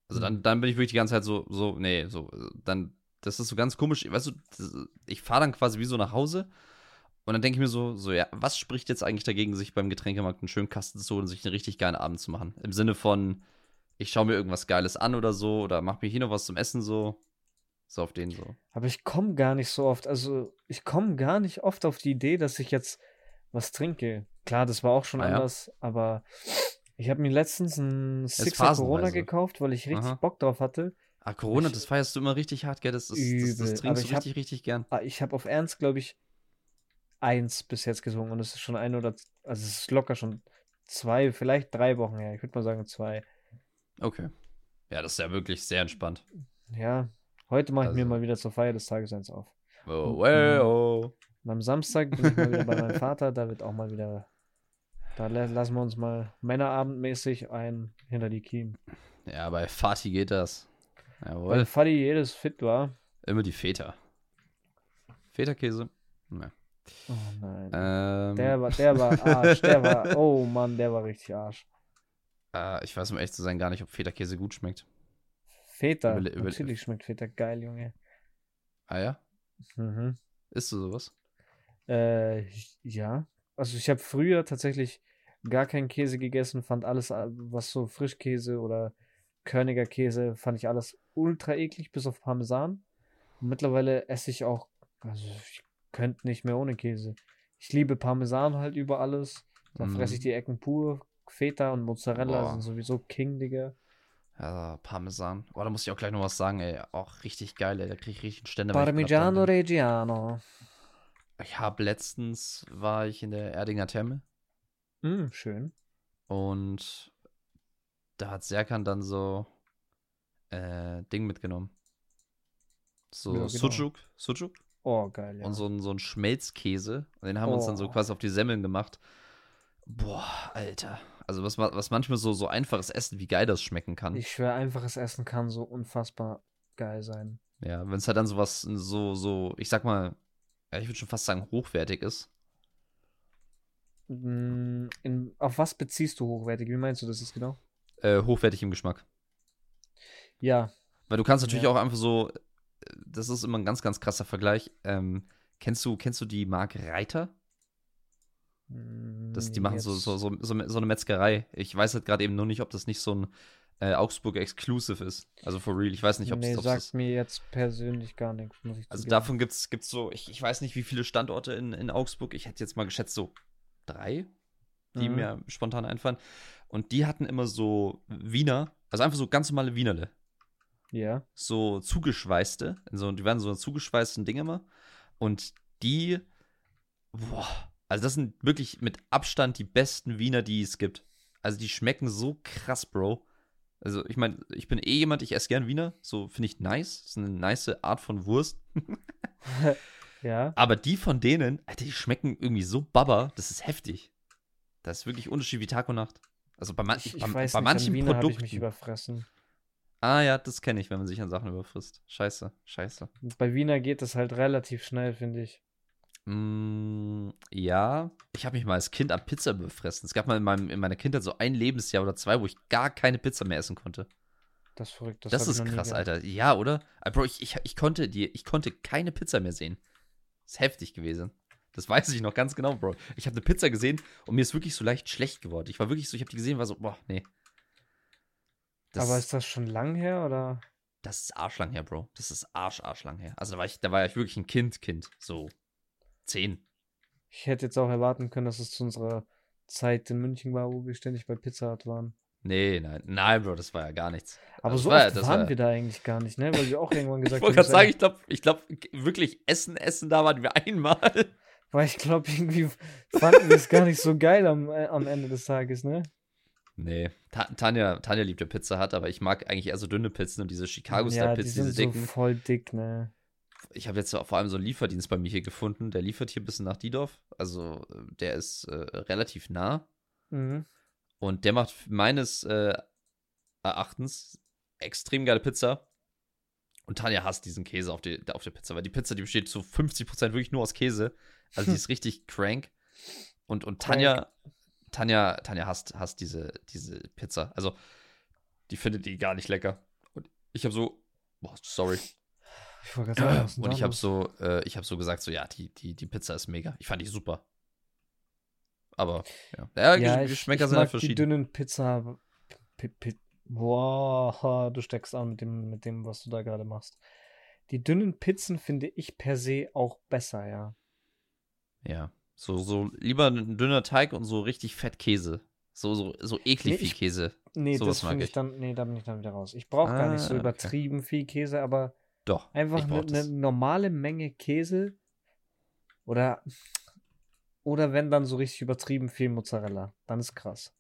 Also Hm. dann, dann bin ich wirklich die ganze Zeit so, so, nee, so, äh, dann, das ist so ganz komisch, weißt du, das, ich fahre dann quasi wie so nach Hause und dann denke ich mir so, so, ja, was spricht jetzt eigentlich dagegen, sich beim Getränkemarkt einen schönen Kasten zu holen und sich einen richtig geilen Abend zu machen? Im Sinne von, ich schaue mir irgendwas Geiles an oder so oder mach mir hier noch was zum Essen so. So auf den so. Aber ich komme gar nicht so oft, also ich komme gar nicht oft auf die Idee, dass ich jetzt was trinke. Klar, das war auch schon Ah ja? anders, aber ich habe mir letztens ein Ist Sixer Corona phasenweise. gekauft, weil ich richtig Aha. Bock drauf hatte. Ah, Corona, Ich das feierst du immer richtig hart, gell? Das, das, das, das übel, aber trinkst du ich habe richtig, richtig gern. ich habe auf Ernst, glaube ich, eins bis jetzt getrunken und es ist schon ein oder, also es ist locker schon zwei, vielleicht drei Wochen her. Ich würde mal sagen zwei. Okay. Ja, das ist ja wirklich sehr entspannt. Ja, heute mache ich mir mal Also. wieder zur Feier des Tages eins auf. Oh, Und, well, ähm, oh. und am Samstag bin ich mal wieder bei meinem Vater, da wird auch mal wieder, da la- lassen wir uns mal männerabendmäßig ein hinter die Kiemen. Ja, bei Fatih geht das. Weil Jawohl. Fadi jedes fit war. Immer die Feta. Feta-Käse? Ja. Oh nein. Ähm, Der war, der war Arsch, der war, oh Mann, der war richtig Arsch. äh, ich weiß, um ehrlich zu sein, gar nicht, ob Feta-Käse gut schmeckt. Feta, Überle- überle- natürlich schmeckt Feta geil, Junge. Ah ja? Mhm. Isst du sowas? Äh, ja. Also ich habe früher tatsächlich gar keinen Käse gegessen, fand alles, äh, was so Frischkäse oder körniger Käse, fand ich alles ultra eklig, bis auf Parmesan. Und mittlerweile esse ich auch, also ich könnte nicht mehr ohne Käse. Ich liebe Parmesan halt über alles. Da fresse ich Mhm. die Ecken pur. Feta und Mozzarella Boah. sind sowieso King, Digga. Ja, Parmesan. Boah, da muss ich auch gleich noch was sagen, ey. Auch richtig geil, ey. Da krieg ich richtig einen Ständer, wenn ich grad dran Parmigiano bin. Reggiano. Ich habe letztens, war ich in der Erdinger Therme Mm, schön. und da hat Serkan dann so äh, Ding mitgenommen. Ja, So genau. Sucuk, Sucuk Oh, geil, ja. und so, ein- so ein Schmelzkäse. Und den haben wir uns dann so Oh. quasi auf die Semmeln gemacht. Boah, Alter. Also was, ma- was manchmal so, so einfaches Essen, wie geil das schmecken kann. Ich schwöre, einfaches Essen kann so unfassbar geil sein. Ja, wenn es halt dann sowas so, so, ich sag mal, ja, ich würde schon fast sagen, hochwertig ist. Mm, In, auf was beziehst du hochwertig? Wie meinst du das jetzt genau? Äh, hochwertig im Geschmack. Ja, Weil du kannst natürlich ja. auch einfach so, äh, das ist immer ein ganz, ganz krasser Vergleich. Ähm, kennst du, kennst du die Marke Reiter? Das, die Mm, machen so, so, Jetzt. so, so, so eine Metzgerei. Ich weiß halt gerade eben nur nicht, ob das nicht so ein äh, Augsburg Exclusive ist. Also for real. Ich weiß nicht, ob es Nee, das. sagt mir jetzt persönlich gar nichts, muss ich Also zugeben. davon gibt es gibt's so, ich, ich weiß nicht, wie viele Standorte in, in Augsburg. Ich hätte jetzt mal geschätzt, so drei, die Mhm. mir spontan einfallen. Und die hatten immer so Wiener, also einfach so ganz normale Wienerle. Ja. So zugeschweißte. So, die waren so zugeschweißten Dinge immer. Und die, boah, also das sind wirklich mit Abstand die besten Wiener, die es gibt. Also die schmecken so krass, Bro. Also ich meine, ich bin eh jemand, ich esse gern Wiener. So finde ich nice. Das ist eine nice Art von Wurst. Ja. Aber die von denen, Alter, die schmecken irgendwie so baba, das ist heftig. Das ist wirklich Unterschied wie Tag und Nacht. Also bei, man, Ich, bei, ich weiß bei nicht, an manchen Wiener habe ich mich Produkten. überfressen. Ah ja, das kenne ich, wenn man sich an Sachen überfrisst. Scheiße, scheiße. Und bei Wiener geht das halt relativ schnell, finde ich. Mm, ja, ich habe mich mal als Kind an Pizza befressen. Es gab mal in, meinem, in meiner Kindheit so ein Lebensjahr oder zwei, wo ich gar keine Pizza mehr essen konnte. Das ist verrückt, das, Das habe ich ist noch nie krass, gehabt. Alter. Ja, oder? Aber Bro, ich, ich, ich, konnte die, ich konnte keine Pizza mehr sehen. Das ist heftig gewesen. Das weiß ich noch ganz genau, Bro. Ich habe eine Pizza gesehen und mir ist wirklich so leicht schlecht geworden. Ich war wirklich so, ich habe die gesehen und war so, boah, nee. Das, Aber ist das schon lang her oder? das ist arschlang her, Bro. Das ist arsch, arschlang her. Also da war ich, da war ich wirklich ein Kind, Kind. So zehn. Ich hätte jetzt auch erwarten können, dass es zu unserer Zeit in München war, wo wir ständig bei Pizza Hut waren. Nee, nein, nein, Bro, das war ja gar nichts. Aber Das so war, oft das waren war, wir da eigentlich gar nicht, ne? Weil wir auch irgendwann Ich gesagt wollte haben, gerade sagen, so, ich glaube, ich glaube, wirklich Essen, Essen, da waren wir einmal. weil ich glaube, irgendwie fanden wir es gar nicht so geil am, äh, am Ende des Tages, ne? Nee, Ta Tanja, Tanja liebt ja Pizza Hut, aber ich mag eigentlich eher so dünne Pizzen und diese Ja, die Chicago-Style-Pizzen, sind diese so dicken. voll dick, ne? Ich habe jetzt vor allem so einen Lieferdienst bei mir hier gefunden, der liefert hier ein bisschen nach Diedorf. Also äh, der ist äh, relativ nah Mhm. und der macht meines äh, Erachtens extrem geile Pizza. Und Tanja hasst diesen Käse auf, die, auf der Pizza, weil die Pizza, die besteht zu fünfzig Prozent wirklich nur aus Käse. Also die ist richtig crank. Und, und Tanja, Tanja, Tanja hasst, hasst diese, diese Pizza. Also die findet die gar nicht lecker. Ich habe so, boah, sorry. Ich wollte gerade sagen, was ist denn Und da ich habe los? so, äh, ich habe so gesagt, so, ja, die, die, die Pizza ist mega. Ich fand die super. Aber, ja. Ja, Ja, Gesch- ich, Geschmäcker ich sind halt mag die verschieden. dünnen Pizza. Pi- Pi- Boah, du steckst an mit dem, mit dem, was du da gerade machst. Die dünnen Pizzen finde ich per se auch besser, ja. Ja. So, so lieber ein dünner Teig und so richtig fett Käse. So, so, so Nee, eklig viel ich, Käse. nee, Sowas das mag finde ich ich. dann, nee, da bin ich dann wieder raus. Ich brauche gar nicht so Ah, okay. übertrieben viel Käse, aber Doch, einfach ich eine brauch ne das. normale Menge Käse oder, oder wenn dann so richtig übertrieben viel Mozzarella. Dann ist krass.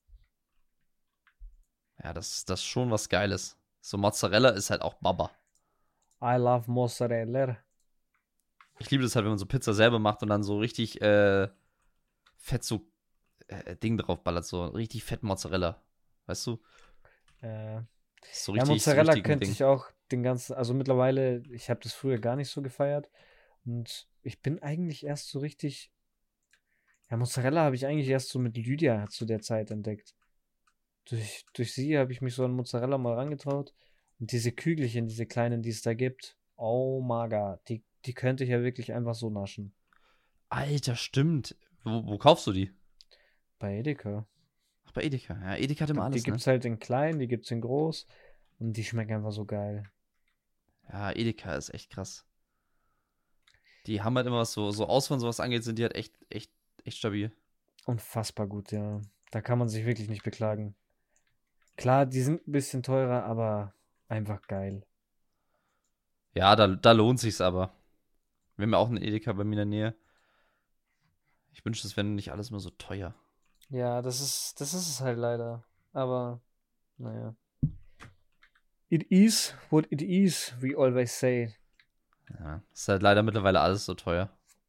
Ja, das, das ist schon was Geiles. So Mozzarella ist halt auch Baba. I love Mozzarella. Ich liebe das halt, wenn man so Pizza selber macht und dann so richtig äh, fett so äh, Ding drauf ballert. So richtig fett Mozzarella. Weißt du? Äh, So ja, richtig, so Mozzarella richtig ein könnte Ding. ich auch den ganzen, also mittlerweile, ich habe das früher gar nicht so gefeiert und ich bin eigentlich erst so richtig, ja, Mozzarella habe ich eigentlich erst so mit Lydia zu der Zeit entdeckt. Durch, durch sie habe ich mich so an Mozzarella mal rangetraut und diese Kügelchen, diese kleinen, die es da gibt, oh my god, die, die könnte ich ja wirklich einfach so naschen. Alter, stimmt. Wo, wo kaufst du die? Bei Edeka. Ach, bei Edeka. Ja, Edeka hat immer Die, die alles, ne? gibt's halt in klein, die gibt's in groß und die schmecken einfach so geil. Ja, Edeka ist echt krass. Die haben halt immer was so, so Auswahl und sowas angeht, sind die halt echt, echt, echt stabil. Unfassbar gut, ja. Da kann man sich wirklich nicht beklagen. Klar, die sind ein bisschen teurer, aber einfach geil. Ja, da, da lohnt sich's aber. Wir haben ja auch einen Edeka bei mir in der Nähe. Ich wünschte, es wäre nicht alles immer so teuer. Ja, das ist, das ist es halt leider. Aber, naja. It is what it is, we always say. Ja, ist halt leider mittlerweile alles so teuer.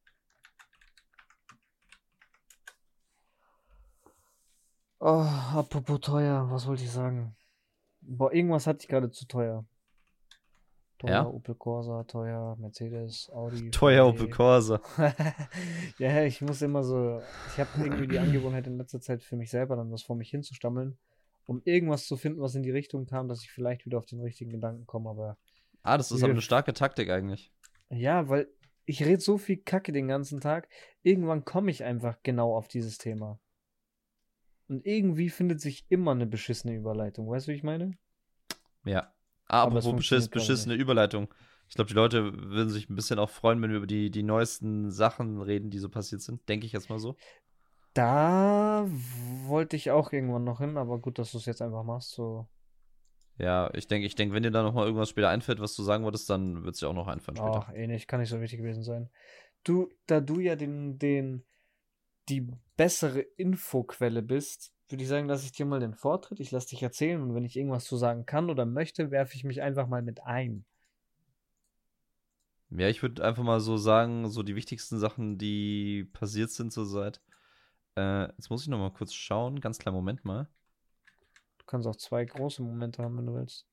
Oh, apropos teuer, was wollte ich sagen? Boah, irgendwas hatte ich gerade zu teuer. Teuer, Ja? Opel Corsa, teuer, Mercedes, Audi, Teuer Opel V W. Corsa. Ja, ich muss immer so, ich habe irgendwie die Angewohnheit in letzter Zeit für mich selber dann was vor mich hinzustammeln, um irgendwas zu finden, was in die Richtung kam, dass ich vielleicht wieder auf den richtigen Gedanken komme, aber Ah, das ist aber eine starke Taktik eigentlich. ja, weil ich rede so viel Kacke den ganzen Tag, irgendwann komme ich einfach genau auf dieses Thema. Und irgendwie findet sich immer eine beschissene Überleitung, weißt du, wie ich meine? Ja. Ah, Aber es apropos beschiss, funktioniert gerade beschissene nicht. Überleitung. Ich glaube, die Leute würden sich ein bisschen auch freuen, wenn wir über die, die neuesten Sachen reden, die so passiert sind. Denke ich jetzt mal so. Da wollte ich auch irgendwann noch hin, aber gut, dass du es jetzt einfach machst, so. Ja, ich denke, ich denke, wenn dir da noch mal irgendwas später einfällt, was du sagen wolltest, dann wird es dir auch noch einfallen später. Ach, eh nicht, kann nicht so wichtig gewesen sein. Du, da du ja den, den, die bessere Infoquelle bist, würde ich sagen, lasse ich dir mal den Vortritt. Ich lasse dich erzählen und wenn ich irgendwas zu sagen kann oder möchte, werfe ich mich einfach mal mit ein. Ja, ich würde einfach mal so sagen, so die wichtigsten Sachen, die passiert sind zurzeit. Äh, jetzt muss ich noch mal kurz schauen. Ganz kleinen Moment mal. Du kannst auch zwei große Momente haben, wenn du willst.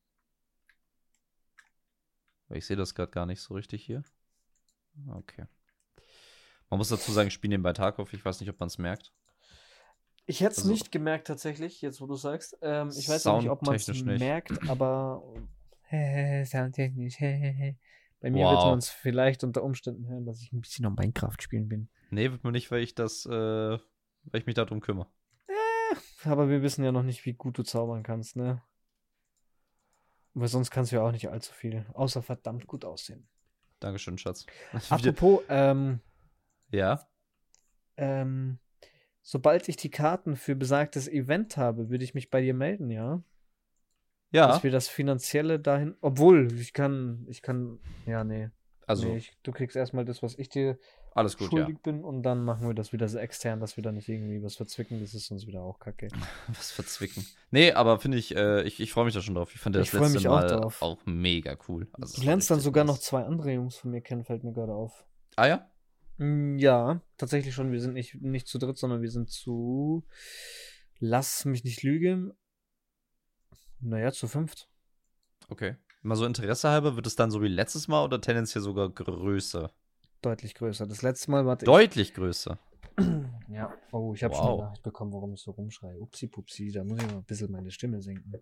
Weil ich sehe das gerade gar nicht so richtig hier. Okay. Man muss dazu sagen, ich spiele nebenbei Tarkov. Ich weiß nicht, ob man es merkt. Ich hätte es Also- nicht gemerkt tatsächlich, jetzt wo du sagst. Ähm, ich weiß auch nicht, ob man es Soundtechnisch nicht. merkt, aber soundtechnisch. Bei mir wird Wow. man es vielleicht unter Umständen hören, dass ich ein bisschen am Minecraft spielen bin. Nee, wird man nicht, weil ich das, äh, weil ich mich darum kümmere. Aber wir wissen ja noch nicht, wie gut du zaubern kannst, ne? Weil sonst kannst du ja auch nicht allzu viel, außer verdammt gut aussehen. Dankeschön, Schatz. Apropos, ähm, Ja? ähm, sobald ich die Karten für besagtes Event habe, würde ich mich bei dir melden, ja? Ja. Dass wir das Finanzielle dahin. Obwohl, ich kann, ich kann. Ja, nee. Also, Nee, ich, du kriegst erstmal das, was ich dir alles gut, schuldig bin, und dann machen wir das wieder so extern, dass wir da nicht irgendwie was verzwicken. Das ist uns wieder auch kacke. ja. Was verzwicken. Nee, aber finde ich, äh, ich, ich freue mich da schon drauf. Ich fand das Ich freu letzte mich auch Mal drauf. auch mega cool. Also, Du es war lernst dann richtig sogar nice. noch zwei andere Jungs von mir kennen, fällt mir gerade auf. Ah ja? Mm, Ja, tatsächlich schon. Wir sind nicht, nicht zu dritt, sondern wir sind zu. Lass mich nicht lügen. Naja, zu fünft. Okay. Mal so Interesse halber, wird es dann so wie letztes Mal oder tendenziell sogar größer? Deutlich größer. Das letzte Mal, warte. Deutlich größer. Ja. Oh, ich habe Wow. schon eine Nachricht bekommen, warum ich so rumschreie. Upsi pupsi, da muss ich mal ein bisschen meine Stimme senken.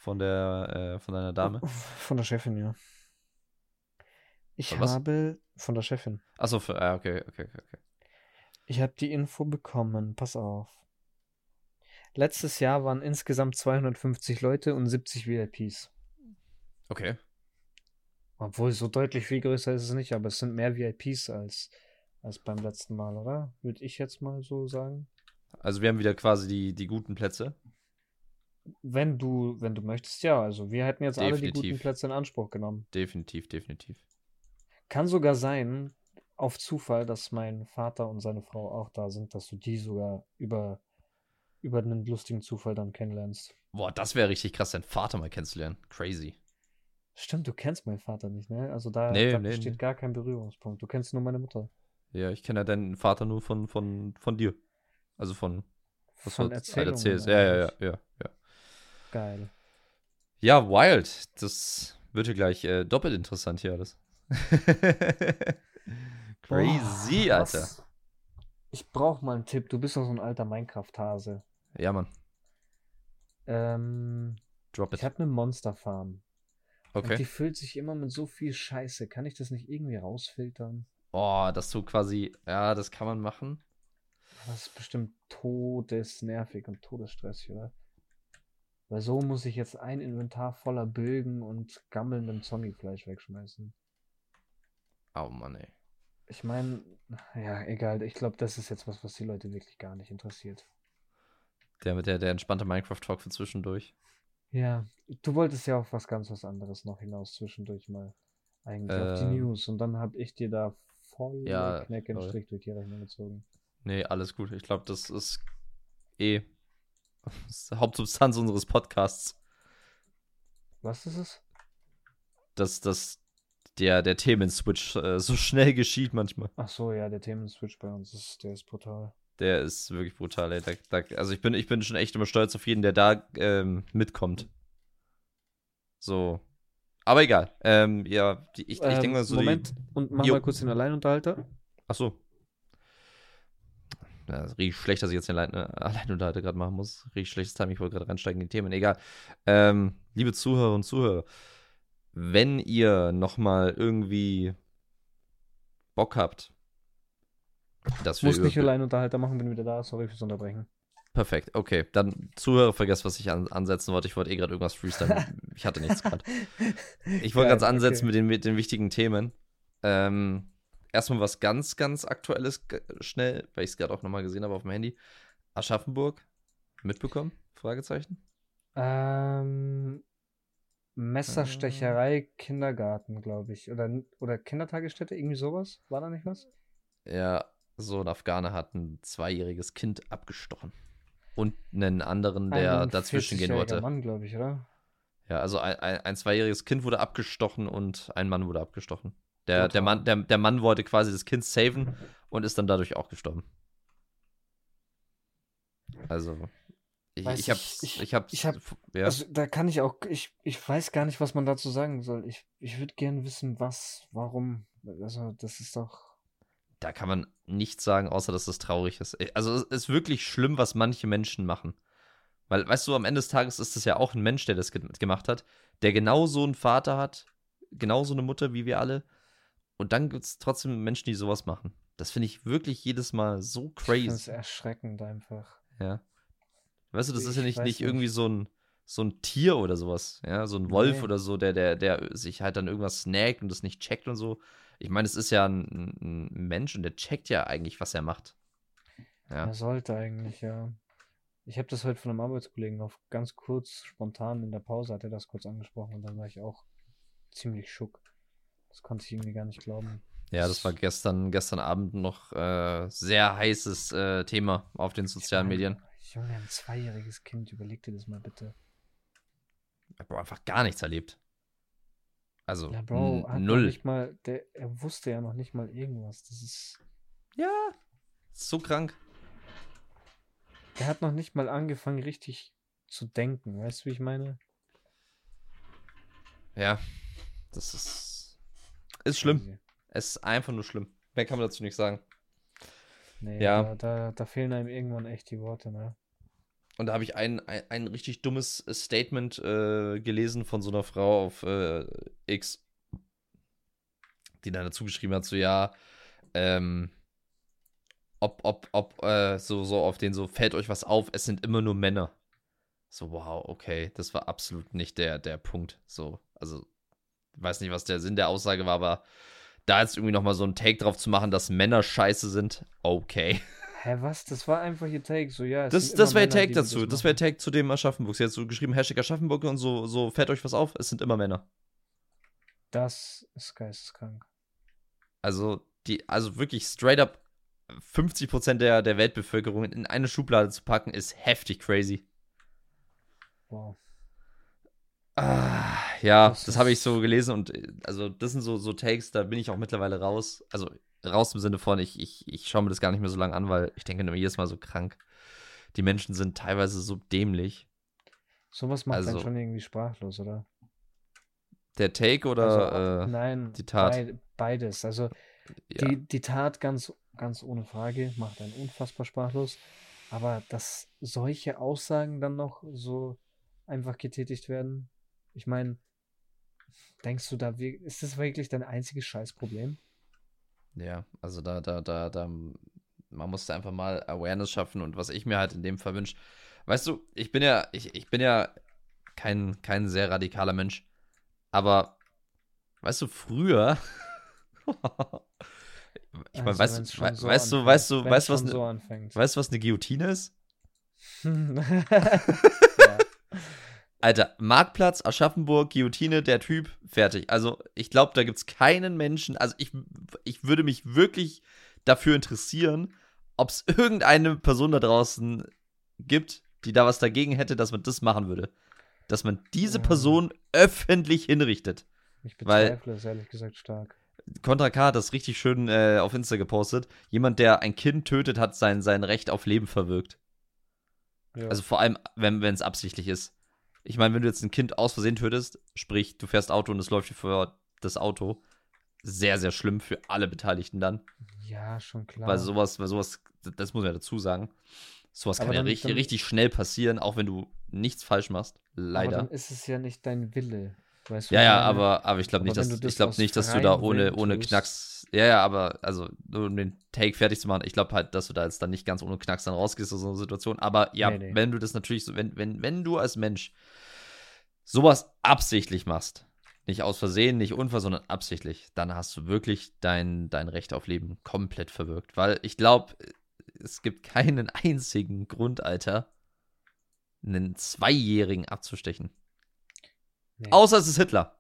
von der, äh, von deiner Dame? Von der Chefin, ja. Ich Von was? habe von der Chefin. Achso, für, ah, okay, okay, okay, okay. Ich habe die Info bekommen. Pass auf. Letztes Jahr waren insgesamt zweihundertfünfzig Leute und siebzig V I Ps. Okay. Obwohl, so deutlich viel größer ist es nicht, aber es sind mehr V I Ps als, als beim letzten Mal, oder? Würde ich jetzt mal so sagen. Also wir haben wieder quasi die, die guten Plätze. Wenn du, wenn du möchtest, ja. Also wir hätten jetzt alle die guten Definitiv. Plätze in Anspruch genommen. Definitiv, definitiv. Kann sogar sein, auf Zufall, dass mein Vater und seine Frau auch da sind, dass du die sogar über, über einen lustigen Zufall dann kennenlernst. Boah, das wäre richtig krass, deinen Vater mal kennenzulernen. Crazy. Stimmt, du kennst meinen Vater nicht, ne? Also da, Nee, da nee, besteht nee. gar kein Berührungspunkt. Du kennst nur meine Mutter. Ja, ich kenne ja deinen Vater nur von, von, von dir. Also von, was Von du halt Erzählungen erzählst. Ja, ja, ja, eigentlich. ja, ja. Geil. Ja, wild. Das wird ja gleich äh, doppelt interessant hier alles. Crazy, Boah, Alter. was? Ich brauch mal einen Tipp. Du bist doch so ein alter Minecraft-Hase. Ja, Mann. Ähm, Drop ich it. habe eine Monsterfarm. Und Okay. die füllt sich immer mit so viel Scheiße. Kann ich das nicht irgendwie rausfiltern? Oh, dass du quasi, ja, das kann man machen. Das ist bestimmt todesnervig und todesstressig, oder? Weil so muss ich jetzt ein Inventar voller Bögen und gammelndem Zombie-Fleisch wegschmeißen. Oh Mann, ey. Ich meine, ja, egal. Ich glaube, das ist jetzt was, was die Leute wirklich gar nicht interessiert. Der mit der, der entspannte Minecraft-Talk für zwischendurch. Ja, du wolltest ja auf was ganz was anderes noch hinaus zwischendurch mal. Eigentlich auf die Ähm, News. Und dann habe ich dir da volle ja, Knecke einen sorry. Strich durch die Rechnung gezogen. Nee, alles gut. Ich glaube, das ist eh das ist die Hauptsubstanz unseres Podcasts. Was ist es? Dass, dass der, der Themen-Switch äh, so schnell geschieht manchmal. Ach so, ja, der Themenswitch bei uns ist, der ist brutal. Der ist wirklich brutal, ey. Da, da, also ich bin, ich bin schon echt immer stolz auf jeden, der da ähm, mitkommt. So. Aber egal. Ähm, ja, die, ich, ich denke Ähm, mal so Moment, die. und mach Jo. mal kurz den Alleinunterhalter. Ach so. Ja, das ist richtig schlecht, dass ich jetzt den Allein, äh, Alleinunterhalter gerade machen muss. Richtig schlechtes Timing, ich wollte gerade reinsteigen in die Themen. Egal. Ähm, liebe Zuhörer und Zuhörer, wenn ihr nochmal irgendwie Bock habt, dass wir Muss nicht über. Alleinunterhalter machen, bin wieder da. Sorry fürs Unterbrechen. Perfekt, okay. Dann Zuhörer, vergesst, was ich an, ansetzen wollte. Ich wollte eh gerade irgendwas freestylen. Ich hatte nichts gerade. Ich wollte Geil, ganz ansetzen okay. mit den, mit den wichtigen Themen. Ähm, erstmal was ganz, ganz Aktuelles, g- schnell, weil ich es gerade auch nochmal gesehen habe auf dem Handy. Aschaffenburg, mitbekommen? Fragezeichen. Ähm, Messerstecherei, Kindergarten, glaube ich. Oder, oder Kindertagesstätte, irgendwie sowas? War da nicht was? Ja, so ein Afghaner hat ein zweijähriges Kind abgestochen. Und einen anderen, der Ein dazwischen gehen vierzigjähriger wollte. Mann, glaube ich, oder? Ja, also ein, ein, ein zweijähriges Kind wurde abgestochen und ein Mann wurde abgestochen. Der, der, Brutal. Mann, der, der Mann wollte quasi das Kind saven und ist dann dadurch auch gestorben. Also, ich, Weiß ich hab's, ich- ich, hab's, ich hab- ja. Also da kann ich auch, ich, ich weiß gar nicht, was man dazu sagen soll. Ich, ich würde gerne wissen, was, warum. Also das ist doch. Da kann man nichts sagen, außer dass es traurig ist. Also, es ist wirklich schlimm, was manche Menschen machen. Weil, weißt du, am Ende des Tages ist es ja auch ein Mensch, der das ge gemacht hat, der genau so einen Vater hat, genau so eine Mutter wie wir alle. Und dann gibt es trotzdem Menschen, die sowas machen. Das finde ich wirklich jedes Mal so Ich finde es crazy. erschreckend einfach. Ja. Weißt du, das ist ja Ich nicht, weiß nicht irgendwie nicht. so ein, so ein Tier oder sowas, ja, so ein Wolf Nee. oder so, der, der, der sich halt dann irgendwas snackt und das nicht checkt und so. Ich meine, es ist ja ein, ein Mensch und der checkt ja eigentlich, was er macht. Ja. Er sollte eigentlich, ja. Ich habe das heute von einem Arbeitskollegen auf ganz kurz, spontan in der Pause hat er das kurz angesprochen und dann war ich auch ziemlich schock. Das konnte ich irgendwie gar nicht glauben. Ja, das war gestern, gestern Abend noch äh, sehr heißes äh, Thema auf den sozialen Ich mein, Medien. Junge, ein zweijähriges Kind, überleg dir das mal bitte. Ich habe einfach gar nichts erlebt. Also, Ja, Bro, n- hat noch null. nicht mal, der, er wusste ja noch nicht mal irgendwas. Das ist, Ja, so krank. der hat noch nicht mal angefangen, richtig zu denken. Weißt du, wie ich meine? Ja, das ist, ist schlimm. Crazy. Es ist einfach nur schlimm. Mehr kann man dazu nicht sagen. Nee, Ja. da, da, da fehlen einem irgendwann echt die Worte, ne? Und da habe ich ein, ein, ein richtig dummes Statement äh, gelesen von so einer Frau auf äh, X, die dann dazu geschrieben hat, so ja, ähm, ob, ob, ob, äh, so, so auf den so, fällt euch was auf, es sind immer nur Männer. So, wow, okay, das war absolut nicht der, der Punkt. So, also, weiß nicht, was der Sinn der Aussage war, aber da jetzt irgendwie nochmal so einen Take drauf zu machen, dass Männer scheiße sind, okay. Hä, was? Das war einfach ihr Take. So, ja, es Das, sind das immer wäre Männer, Take die dazu. das Das wäre machen. Take zu dem Aschaffenburg. Sie hat so geschrieben, Hashtag Aschaffenburg und so, so, fällt euch was auf, es sind immer Männer. Das ist geisteskrank. Also, die, also wirklich straight up fünfzig Prozent der, der Weltbevölkerung in eine Schublade zu packen, ist heftig crazy. Wow. Ah, ja, Das das, habe ich ist- so gelesen und äh, also das sind so, so Takes, da bin ich auch mittlerweile raus. Also raus im Sinne von, ich, ich, ich schaue mir das gar nicht mehr so lange an, weil ich denke immer jedes Mal so krank. Die Menschen sind teilweise so dämlich. Sowas macht einen Also schon irgendwie sprachlos, oder? der Take Also, oder äh, nein, die Tat? beid, beides. Also, Ja. die, die Tat ganz, ganz ohne Frage macht einen unfassbar sprachlos. Aber dass solche Aussagen dann noch so einfach getätigt werden, ich meine, denkst du da, wir- ist das wirklich dein einziges Scheißproblem? Ja, also da, da, da, da, man musste einfach mal Awareness schaffen und was ich mir halt in dem Fall wünsche. Weißt du, ich bin ja, ich, ich bin ja kein, kein sehr radikaler Mensch, aber weißt du, früher, ich meine, Also, weißt wenn du, es wei- schon so weißt du, anfängt. weißt du, Wenn es weißt du, was schon ne, so anfängt. weißt du, was eine Guillotine ist? Ja. Alter, Marktplatz, Aschaffenburg, Guillotine, der Typ, fertig. Also, ich glaube, da gibt es keinen Menschen, also ich, ich würde mich wirklich dafür interessieren, ob es irgendeine Person da draußen gibt, die da was dagegen hätte, dass man das machen würde. Dass man diese Ähm, Person öffentlich hinrichtet. Ich Weil bezweifle es ehrlich gesagt stark. Contra K hat das richtig schön äh, auf Insta gepostet. Jemand, der ein Kind tötet, hat sein, sein Recht auf Leben verwirkt. Ja. Also vor allem, wenn es absichtlich ist. Ich meine, wenn du jetzt ein Kind aus Versehen tötest, sprich, du fährst Auto und es läuft dir vor das Auto, sehr, sehr schlimm für alle Beteiligten dann. Ja, schon klar. Weil sowas, weil sowas, das muss man ja dazu sagen. Sowas Aber kann ja dann- richtig, dann- richtig schnell passieren, auch wenn du nichts falsch machst. Aber Leider. dann ist es ja nicht dein Wille. Weißt du, Ja, was ich ja, meine? aber, aber ich glaube Aber nicht, wenn dass du ich das glaube aus nicht, dass du da freiem ohne, Willen ohne tust. Knacks. Ja, ja, aber also nur um den Take fertig zu machen, ich glaube halt, dass du da jetzt dann nicht ganz ohne Knacks dann rausgehst aus so einer Situation. Aber ja, Nee, nee. wenn du das natürlich so, wenn, wenn, wenn du als Mensch sowas absichtlich machst, nicht aus Versehen, nicht unfall, sondern absichtlich, dann hast du wirklich dein, dein Recht auf Leben komplett verwirkt. Weil ich glaube, es gibt keinen einzigen Grund, Alter, einen Zweijährigen abzustechen. Nee. Außer es ist Hitler.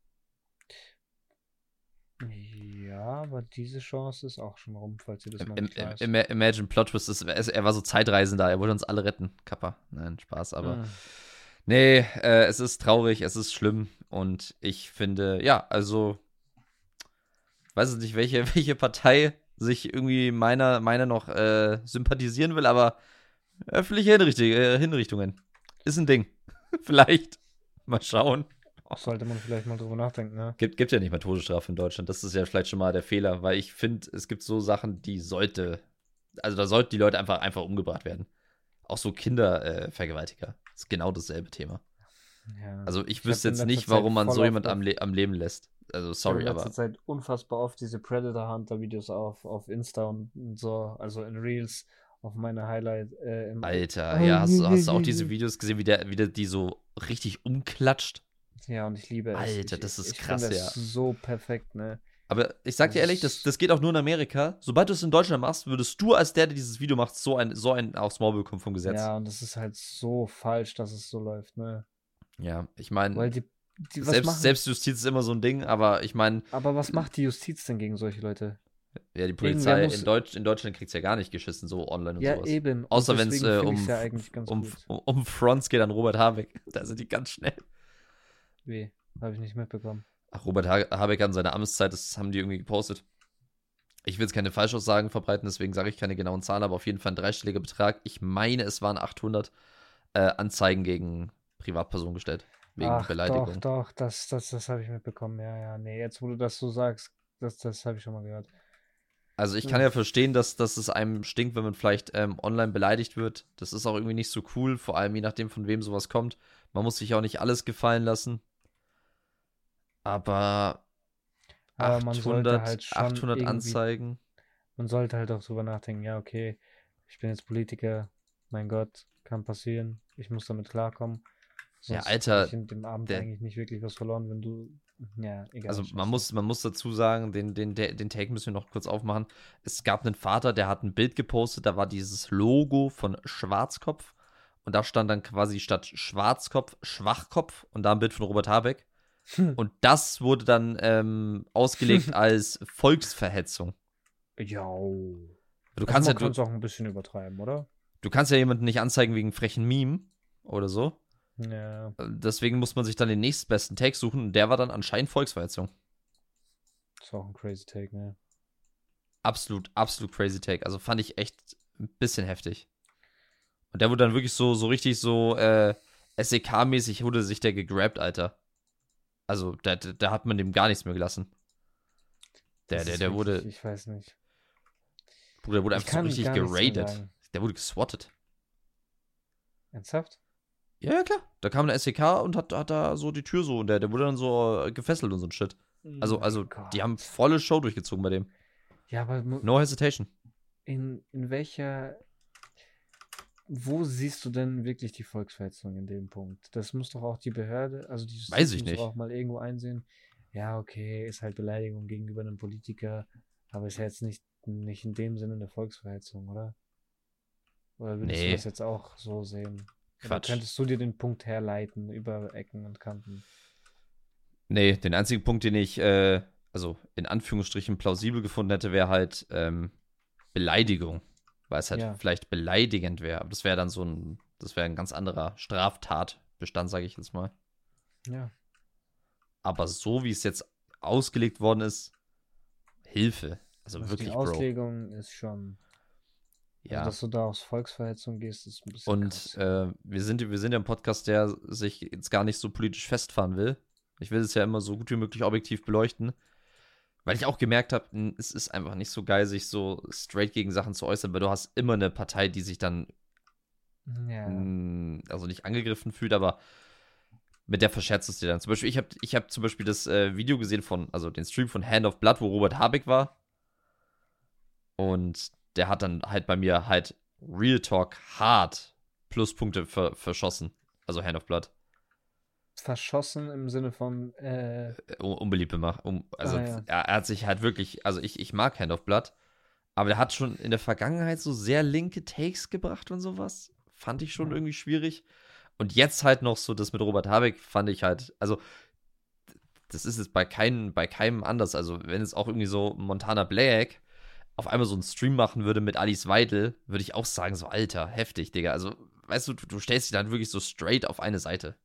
Ja, aber diese Chance ist auch schon rum, falls ihr das mal Im, nicht im, weiß. im, Imagine Plot Twist, ist, er war so Zeitreisender, er wollte uns alle retten. Kappa. Nein, Spaß, aber. Hm. Nee, äh, es ist traurig, es ist schlimm und ich finde, ja, also. Weiß ich nicht, welche, welche Partei sich irgendwie meiner, meiner noch äh, sympathisieren will, aber öffentliche Hinrichtung, äh, Hinrichtungen ist ein Ding. Vielleicht. Mal schauen. Sollte man vielleicht mal drüber nachdenken, ne? Gibt, gibt ja nicht mehr Todesstrafe in Deutschland. Das ist ja vielleicht schon mal der Fehler, weil ich finde, es gibt so Sachen, die sollte, also da sollten die Leute einfach, einfach umgebracht werden. Auch so Kindervergewaltiger. Äh, ist genau dasselbe Thema. Ja. Also ich, Ich wüsste hab in jetzt letzter nicht, warum Zeit man voll so oft jemand auf- am, Le am Leben lässt. Also Ich sorry, habe in letzter aber Zeit unfassbar oft diese Predator Hunter Videos auf, auf Insta und, und so, also in Reels auf meine Highlight. Äh, im Alter, ja, hast, du- hast du auch diese Videos gesehen, wie der, wie der die so richtig umklatscht? Ja, und ich liebe es. Alter, ich, das ist ich krass, finde ja. es so perfekt, ne? Aber ich sag dir Das ehrlich, ist- das, das geht auch nur in Amerika. Sobald du es in Deutschland machst, würdest du als der, der dieses Video macht, so ein, so ein aufs Maul bekommen vom Gesetz. Ja, und das ist halt so falsch, dass es so läuft, ne? Ja, ich Weil meine, die, die was selbst, machen. Selbstjustiz ist immer so ein Ding, aber ich meine, Aber was macht die Justiz denn gegen solche Leute? ja, die Irgendwer Polizei muss- in, Deutsch, in Deutschland kriegt es ja gar nicht geschissen, so online und Ja, sowas. eben. Und Außer wenn es deswegen äh, find um, ich's ja eigentlich ganz um, gut. um, um Fronts geht an Robert Habeck. Da sind die ganz schnell. Wie? Habe ich nicht mitbekommen. Ach, Robert ha Habeck an seiner Amtszeit, das haben die irgendwie gepostet. Ich will jetzt keine Falschaussagen verbreiten, deswegen sage ich keine genauen Zahlen, aber auf jeden Fall ein dreistelliger Betrag. Ich meine, es waren achthundert äh, Anzeigen gegen Privatpersonen gestellt. Wegen Ach, Beleidigung. doch, doch, das, das, das habe ich mitbekommen. Ja, ja, nee, jetzt wo du das so sagst, das, das habe ich schon mal gehört. Also ich kann ja verstehen, dass, dass es einem stinkt, wenn man vielleicht ähm, online beleidigt wird. Das ist auch irgendwie nicht so cool, vor allem je nachdem, von wem sowas kommt. Man muss sich auch nicht alles gefallen lassen. Aber Aber man sollte achthundert, halt schon achthundert irgendwie, Anzeigen. man sollte halt auch drüber nachdenken, ja, okay, ich bin jetzt Politiker, mein Gott, kann passieren, ich muss damit klarkommen. Ja, Sonst habe Alter, ich in dem Abend der, eigentlich nicht wirklich was verloren, wenn du, ja, egal, also man scheiß drauf. muss, man muss dazu sagen, den, den, den Take müssen wir noch kurz aufmachen. Es gab einen Vater, der hat ein Bild gepostet, da war dieses Logo von Schwarzkopf und da stand dann quasi statt Schwarzkopf Schwachkopf und da ein Bild von Robert Habeck. Und das wurde dann ähm, ausgelegt als Volksverhetzung. Ja. Du Also kannst man ja, kann du, es auch ein bisschen übertreiben, oder? du kannst ja jemanden nicht anzeigen wegen frechen Meme oder so. Ja, Deswegen muss man sich dann den nächstbesten Take suchen und der war dann anscheinend Volksverhetzung. ist auch ein crazy Take, ne? Absolut, absolut crazy Take. Also fand ich echt ein bisschen heftig. Und der wurde dann wirklich so, so richtig so äh, S E K-mäßig wurde sich der gegrabt, Alter. Also da, da hat man dem gar nichts mehr gelassen. Der, Das der, ist der wirklich, wurde, ich weiß nicht. Bruder, der wurde Ich einfach so kann richtig gar nichts mehr geradet. sagen. Der wurde geswattet. Ernsthaft? Ja, ja, klar. Da kam eine S E K und hat, hat da so die Tür so und der, der wurde dann so äh, gefesselt und so ein Shit. Also, also, Mein die haben Gott. volle Show durchgezogen bei dem. Ja, aber mu- No hesitation. in, in welcher, wo siehst du denn wirklich die Volksverhetzung in dem Punkt? Das muss doch auch die Behörde, also die Weiß Justiz ich muss doch nicht. auch mal irgendwo einsehen. Ja, okay, ist halt Beleidigung gegenüber einem Politiker, aber ist ja jetzt nicht, nicht in dem Sinne eine Volksverhetzung, oder? Oder würdest du Nee, das jetzt auch so sehen? Oder Quatsch. könntest du dir den Punkt herleiten über Ecken und Kanten? Nee, den einzigen Punkt, den ich, äh, also in Anführungsstrichen plausibel gefunden hätte, wäre halt ähm, Beleidigung. Weil es halt Ja, vielleicht beleidigend wäre. Aber das wäre dann so ein, das wäre ein ganz anderer Straftatbestand, sage ich jetzt mal. ja. Aber so wie es jetzt ausgelegt worden ist, Hilfe. Also Also die wirklich, Bro. Auslegung ist schon, also Ja. dass du da aus Volksverhetzung gehst, ist ein bisschen Und krass. äh, wir, sind, wir sind ja ein Podcast, der sich jetzt gar nicht so politisch festfahren will. Ich will es ja immer so gut wie möglich objektiv beleuchten. Weil ich auch gemerkt habe, es ist einfach nicht so geil, sich so straight gegen Sachen zu äußern, weil du hast immer eine Partei, die sich dann, Ja. mh, also nicht angegriffen fühlt, aber mit der verscherzt es dir dann. Zum Beispiel, ich habe ich hab zum Beispiel das äh, Video gesehen von, also den Stream von Hand of Blood, wo Robert Habeck war. Und der hat dann halt bei mir halt Real Talk hart Pluspunkte ver verschossen. Also Hand of Blood. Verschossen im Sinne von, äh, Äh, un- Unbeliebt gemacht. Um, also ah ja. er, er hat sich halt wirklich, also ich, ich mag Hand of Blood, aber der hat schon in der Vergangenheit so sehr linke Takes gebracht und sowas. Fand ich schon Ja. irgendwie schwierig. Und jetzt halt noch so das mit Robert Habeck fand ich halt, also das ist jetzt bei keinem, bei keinem anders. Also wenn es auch irgendwie so Montana Black auf einmal so einen Stream machen würde mit Alice Weidel, würde ich auch sagen, so Alter, heftig, Digga. Also, weißt du, du, du stellst dich dann wirklich so straight auf eine Seite.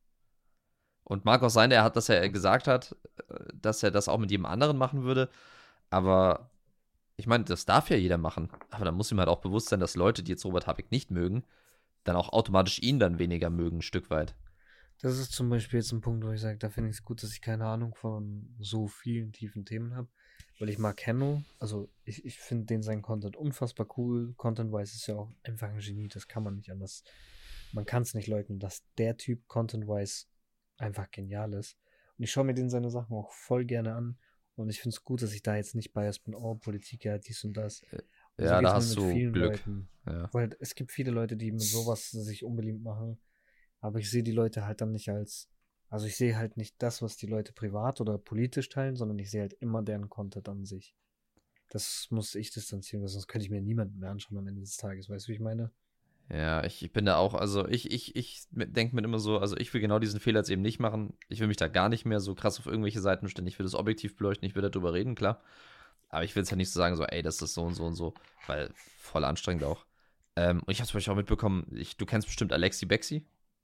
Und mag auch sein, er hat, dass er gesagt hat, äh, dass er das auch mit jedem anderen machen würde. Aber ich meine, das darf ja jeder machen. Aber dann muss ihm halt auch bewusst sein, dass Leute, die jetzt Robert Habeck nicht mögen, dann auch automatisch ihn dann weniger mögen, ein Stück weit. Das ist zum Beispiel jetzt ein Punkt, wo ich sage, da finde ich es gut, dass ich keine Ahnung von so vielen tiefen Themen habe. Weil ich mag Henno, also ich, ich finde den seinen Content unfassbar cool. Content-wise ist ja auch einfach ein Genie, das kann man nicht anders. Man kann es nicht leugnen, dass der Typ Content-wise einfach genial ist. Und ich schaue mir den seine Sachen auch voll gerne an. Und ich finde es gut, dass ich da jetzt nicht biased bin, oh, Politiker, dies und das. Und so Ja, geht da es mir hast mit du vielen Glück. Leuten. Ja. Weil es gibt viele Leute, die mit sowas sich unbeliebt machen. Aber ich sehe die Leute halt dann nicht als, also ich sehe halt nicht das, was die Leute privat oder politisch teilen, sondern ich sehe halt immer deren Content an sich. Das muss ich distanzieren, weil sonst könnte ich mir niemanden mehr anschauen am Ende des Tages. Weißt du, wie ich meine? Ja, ich, ich bin da auch, also ich, ich, ich denke mir immer so, also ich will genau diesen Fehler jetzt eben nicht machen. Ich will mich da gar nicht mehr so krass auf irgendwelche Seiten stellen. Ich will das objektiv beleuchten, ich will darüber reden, klar. Aber ich will es ja nicht so sagen, so, ey, das ist so und so und so, weil voll anstrengend auch. Ähm, und ich habe zum Beispiel auch mitbekommen, ich, du kennst bestimmt Alexi Bexi.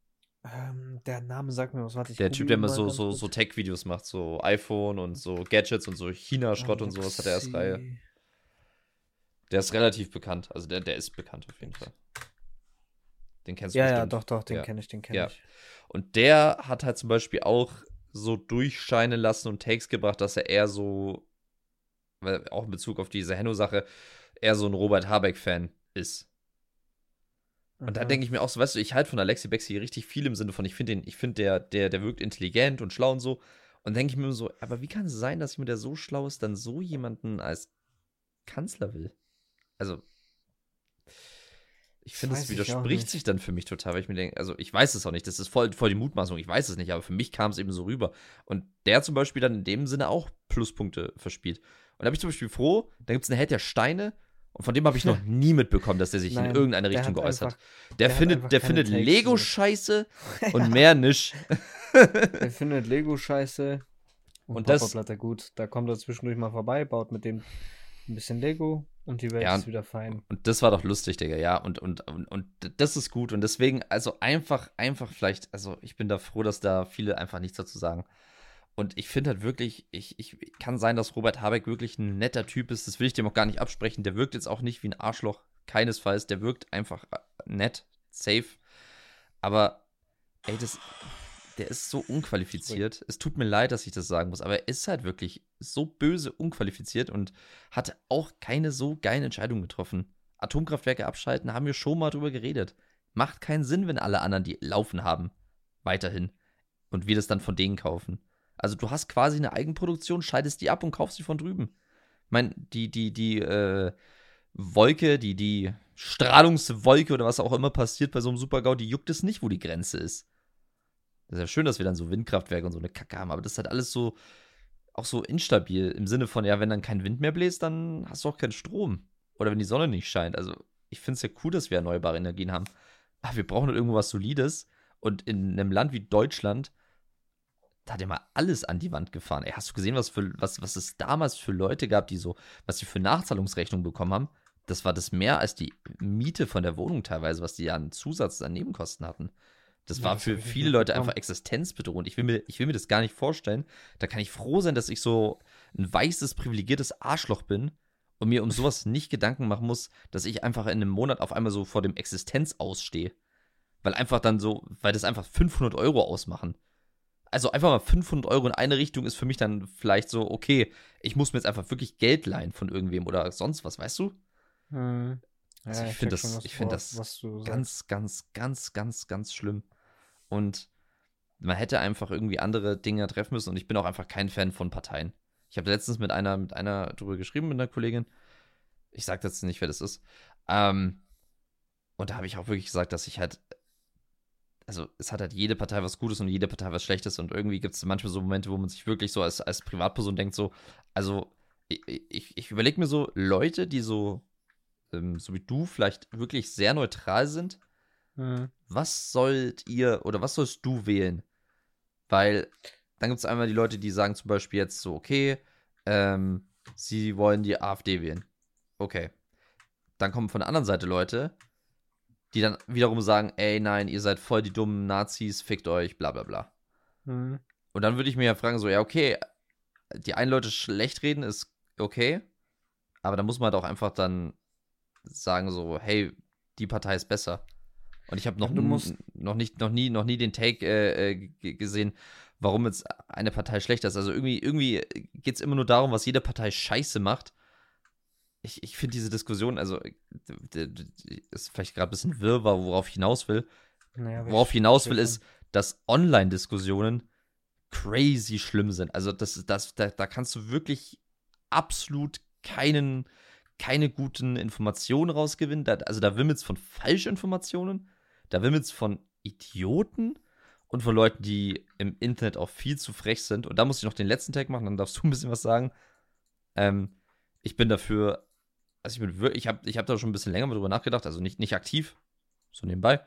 Ähm, der Name sagt mir was. Warte, ich Der Typ, der google immer mal so, ganz so, kurz. so Tech-Videos macht, so iPhone und so Gadgets und so China-Schrott und sowas hat er erst Reihe. Alexi. Der ist relativ bekannt, also der, der ist bekannt auf jeden Fall. Den kennst du Ja, ja, bestimmt. doch, doch, den Ja. kenne ich, den kenne Ja. ich. Und der hat halt zum Beispiel auch so durchscheinen lassen und Takes gebracht, dass er eher so weil auch in Bezug auf diese Henno-Sache, er so ein Robert Habeck-Fan ist. Und mhm. da denke ich mir auch so, weißt du, ich halte von Alexi Bexi richtig viel im Sinne von, ich finde den, ich finde, der, der, der wirkt intelligent und schlau und so. Und denke ich mir so, aber wie kann es sein, dass jemand, der so schlau ist, dann so jemanden als Kanzler will? Also, ich finde, es widerspricht sich dann für mich total, weil ich mir denke, also ich weiß es auch nicht, das ist voll, voll die Mutmaßung, ich weiß es nicht, aber für mich kam es eben so rüber. Und der zum Beispiel dann in dem Sinne auch Pluspunkte verspielt. Und da bin ich zum Beispiel froh, da gibt es einen Held der Steine und von dem habe ich noch nie mitbekommen, dass der sich Nein, in irgendeine Richtung geäußert hat. Der, der findet, der findet Lego scheiße und mehr nicht. Der findet Lego scheiße und, und das bleibt er gut. Da kommt er zwischendurch mal vorbei, baut mit dem ein bisschen Lego und die Welt ja, ist wieder fein. Und das war doch lustig, Digga, ja. Und, und, und, und das ist gut. Und deswegen, also einfach, einfach vielleicht, also ich bin da froh, dass da viele einfach nichts dazu sagen. Und ich finde halt wirklich, ich, ich kann sein, dass Robert Habeck wirklich ein netter Typ ist. Das will ich dem auch gar nicht absprechen. Der wirkt jetzt auch nicht wie ein Arschloch, keinesfalls. Der wirkt einfach nett, safe. Aber, ey, das, der ist so unqualifiziert. Es tut mir leid, dass ich das sagen muss, aber er ist halt wirklich so böse unqualifiziert und hat auch keine so geile Entscheidung getroffen. Atomkraftwerke abschalten, haben wir schon mal drüber geredet. Macht keinen Sinn, wenn alle anderen die laufen haben. Weiterhin. Und wir das dann von denen kaufen. Also du hast quasi eine Eigenproduktion, schaltest die ab und kaufst sie von drüben. Ich meine, die, die, die, äh, Wolke, die, die Strahlungswolke oder was auch immer passiert bei so einem Super-GAU, die juckt es nicht, wo die Grenze ist. Das ist ja schön, dass wir dann so Windkraftwerke und so eine Kacke haben, aber das ist halt alles so, auch so instabil, im Sinne von, ja, wenn dann kein Wind mehr bläst, dann hast du auch keinen Strom. Oder wenn die Sonne nicht scheint. Also, ich finde es ja cool, dass wir erneuerbare Energien haben. Aber wir brauchen halt irgendwo was Solides. Und in einem Land wie Deutschland, da hat ja mal alles an die Wand gefahren. Ey, hast du gesehen, was, für, was, was es damals für Leute gab, die so, was sie für Nachzahlungsrechnungen bekommen haben? Das war das mehr als die Miete von der Wohnung teilweise, was die an Zusatz, an Nebenkosten hatten. Das war ja, das für viele Leute einfach existenzbedrohend. Ich will, mir, ich will mir das gar nicht vorstellen. Da kann ich froh sein, dass ich so ein weißes, privilegiertes Arschloch bin und mir um sowas nicht Gedanken machen muss, dass ich einfach in einem Monat auf einmal so vor dem Existenz ausstehe. Weil einfach dann so, weil das einfach fünfhundert Euro ausmachen. Also einfach mal fünfhundert Euro in eine Richtung ist für mich dann vielleicht so, okay, ich muss mir jetzt einfach wirklich Geld leihen von irgendwem oder sonst was, weißt du? Hm. Ja, also ich, ich finde das, ich find das ganz, ganz, ganz, ganz, ganz schlimm. Und man hätte einfach irgendwie andere Dinge treffen müssen. Und ich bin auch einfach kein Fan von Parteien. Ich habe letztens mit einer, mit einer drüber geschrieben, mit einer Kollegin. Ich sage jetzt nicht, wer das ist. Ähm, und da habe ich auch wirklich gesagt, dass ich halt, also es hat halt jede Partei was Gutes und jede Partei was Schlechtes. Und irgendwie gibt es manchmal so Momente, wo man sich wirklich so als, als Privatperson denkt, so, also ich, ich, ich überlege mir so, Leute, die so, ähm, so wie du, vielleicht wirklich sehr neutral sind, Mhm. was sollt ihr oder was sollst du wählen? Weil dann gibt es einmal die Leute, die sagen zum Beispiel jetzt so, okay, ähm, sie wollen die AfD wählen. Okay. Dann kommen von der anderen Seite Leute, die dann wiederum sagen, ey, nein, ihr seid voll die dummen Nazis, fickt euch, bla bla bla. Mhm. Und dann würde ich mir ja fragen, so, ja, okay, die einen Leute schlecht reden ist okay, aber da muss man halt auch einfach dann sagen so, hey, die Partei ist besser. Und ich habe noch, Ja, du musst- n- noch, nicht, noch, nie, noch nie den Take äh, äh, g- gesehen, warum jetzt eine Partei schlechter ist. Also irgendwie, irgendwie geht es immer nur darum, was jede Partei scheiße macht. Ich, ich finde diese Diskussion, also d- d- d- ist vielleicht gerade ein bisschen wirrwarr, worauf ich hinaus will. Naja, aber Worauf ich ich hinaus will, verstehe ist, dass Online-Diskussionen crazy schlimm sind. Also das, das, da, da kannst du wirklich absolut keinen, keine guten Informationen rausgewinnen. Da, also da wimmelt's von Falschinformationen, da wimmelt's von Idioten und von Leuten, die im Internet auch viel zu frech sind. Und da muss ich noch den letzten Tag machen, dann darfst du ein bisschen was sagen. Ähm, ich bin dafür, also ich bin wirklich, ich habe ich hab da schon ein bisschen länger mal drüber nachgedacht, also nicht, nicht aktiv, so nebenbei.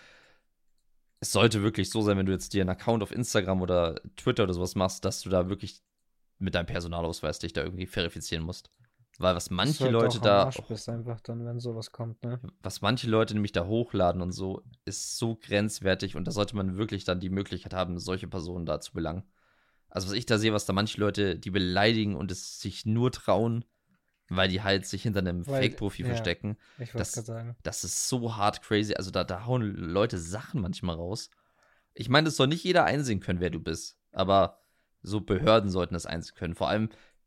Es sollte wirklich so sein, wenn du jetzt dir einen Account auf Instagram oder Twitter oder sowas machst, dass du da wirklich mit deinem Personalausweis dich da irgendwie verifizieren musst. Weil was Dass du manche halt Leute auch am da, Arsch bist einfach dann, wenn sowas kommt, ne? was manche Leute nämlich da hochladen und so, ist so grenzwertig und da sollte man wirklich dann die Möglichkeit haben, solche Personen da zu belangen. Also was ich da sehe, was da manche Leute, die beleidigen und es sich nur trauen, weil die halt sich hinter einem Weil- Fake-Profil ja, verstecken. Ich wollte Das, gerade sagen. das ist so hart crazy. Also da, da hauen Leute Sachen manchmal raus. Ich meine, es soll nicht jeder einsehen können, wer du bist. Aber so Behörden sollten das einsehen können. Vor allem,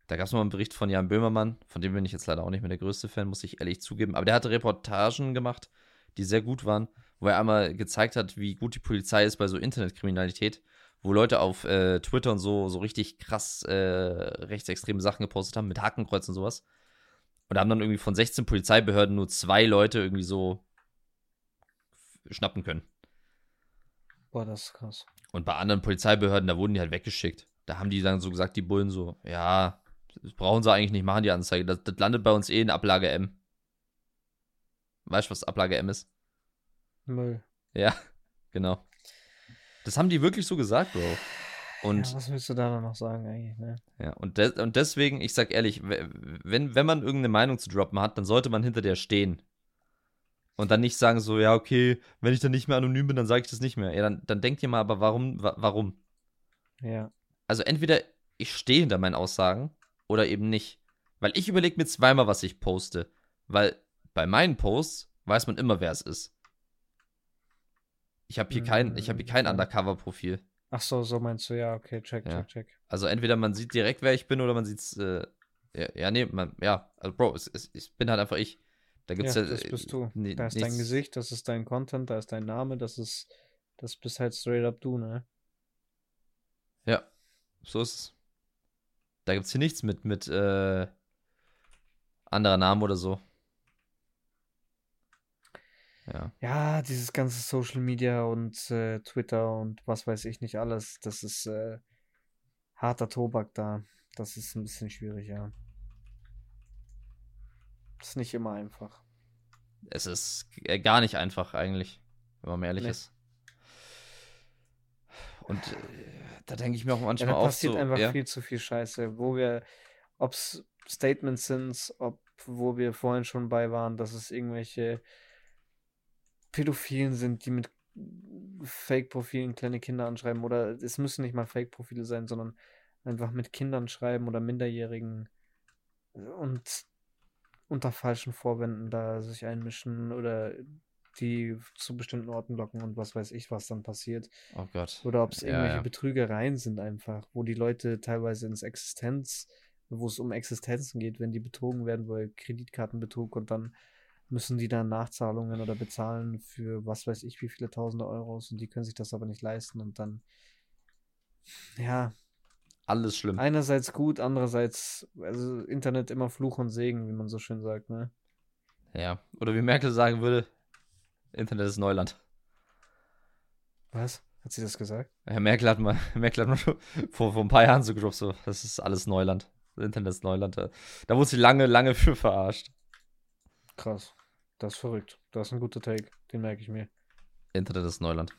Da gab es mal einen Bericht von Jan Böhmermann, von dem bin ich jetzt leider auch nicht mehr der größte Fan, muss ich ehrlich zugeben. Aber der hatte Reportagen gemacht, die sehr gut waren, wo er einmal gezeigt hat, wie gut die Polizei ist bei so Internetkriminalität, wo Leute auf äh, Twitter und so, so richtig krass äh, rechtsextreme Sachen gepostet haben, mit Hakenkreuz und sowas. Und da haben dann irgendwie von sechzehn Polizeibehörden nur zwei Leute irgendwie so schnappen können. Boah, das ist krass. Und bei anderen Polizeibehörden, da wurden die halt weggeschickt. Da haben die dann so gesagt, die Bullen so, ja, das brauchen sie eigentlich nicht machen, die Anzeige. Das, das landet bei uns eh in Ablage M. Weißt du, was Ablage M ist? Müll. Ja, genau. Das haben die wirklich so gesagt, Bro. Und, ja, was willst du da noch sagen eigentlich, ne? Ja, und, de- und deswegen, ich sag ehrlich, wenn, wenn man irgendeine Meinung zu droppen hat, dann sollte man hinter der stehen. Und dann nicht sagen so, ja, okay, wenn ich dann nicht mehr anonym bin, dann sage ich das nicht mehr. Ja, dann, dann denkt ihr mal, aber warum, wa- warum? Ja. Also entweder ich stehe hinter meinen Aussagen oder eben nicht. Weil ich überlege mir zweimal, was ich poste. Weil bei meinen Posts weiß man immer, wer es ist. Ich habe hier kein, ich habe hier kein Ja. Undercover-Profil. Ach so, so meinst du, ja, okay, check, Ja. check, check. Also entweder man sieht direkt, wer ich bin, oder man sieht's, äh, ja, ja, nee, man, ja, also Bro, es, es, ich bin halt einfach ich. Da gibt's Ja, ja, das äh, bist du. ni- Da ist nichts, dein Gesicht, das ist dein Content, da ist dein Name, das ist, das bist halt straight up du, ne? Ja, so ist es. Da gibt's hier nichts mit, mit, äh, anderer Namen oder so. Ja. Ja, dieses ganze Social Media und äh, Twitter und was weiß ich nicht alles, das ist äh, harter Tobak da. Das ist ein bisschen schwierig, ja. Das ist nicht immer einfach. Es ist äh, gar nicht einfach eigentlich, wenn man mal ehrlich Nee. ist. Und äh, da denke ich mir auch Ja, manchmal da auch passiert so, einfach ja, viel zu viel Scheiße, wo wir, ob es Statements sind, ob, wo wir vorhin schon bei waren, dass es irgendwelche Pädophilen sind, die mit Fake-Profilen kleine Kinder anschreiben, oder es müssen nicht mal Fake-Profile sein, sondern einfach mit Kindern schreiben oder Minderjährigen und unter falschen Vorwänden da sich einmischen oder die zu bestimmten Orten locken und was weiß ich, was dann passiert. oh Gott. Oder ob es Ja, irgendwelche ja. Betrügereien sind einfach, wo die Leute teilweise ins Existenz, wo es um Existenzen geht, wenn die betrogen werden, weil Kreditkartenbetrug, und dann müssen die dann Nachzahlungen oder bezahlen für was weiß ich wie viele tausende Euros, und die können sich das aber nicht leisten, und dann, ja, Alles schlimm. einerseits gut, andererseits, also Internet immer Fluch und Segen, wie man so schön sagt, ne? Ja. Oder wie Merkel sagen würde, Internet ist Neuland. Was? Hat sie das gesagt? Herr Merkel hat mal, Merkel hat mal vor, vor ein paar Jahren so gedroppt, so, das ist alles Neuland. Das Internet ist Neuland. Da, da wurde sie lange, lange für verarscht. Krass. Das ist verrückt. Das ist ein guter Take. Den merke ich mir. Internet ist Neuland.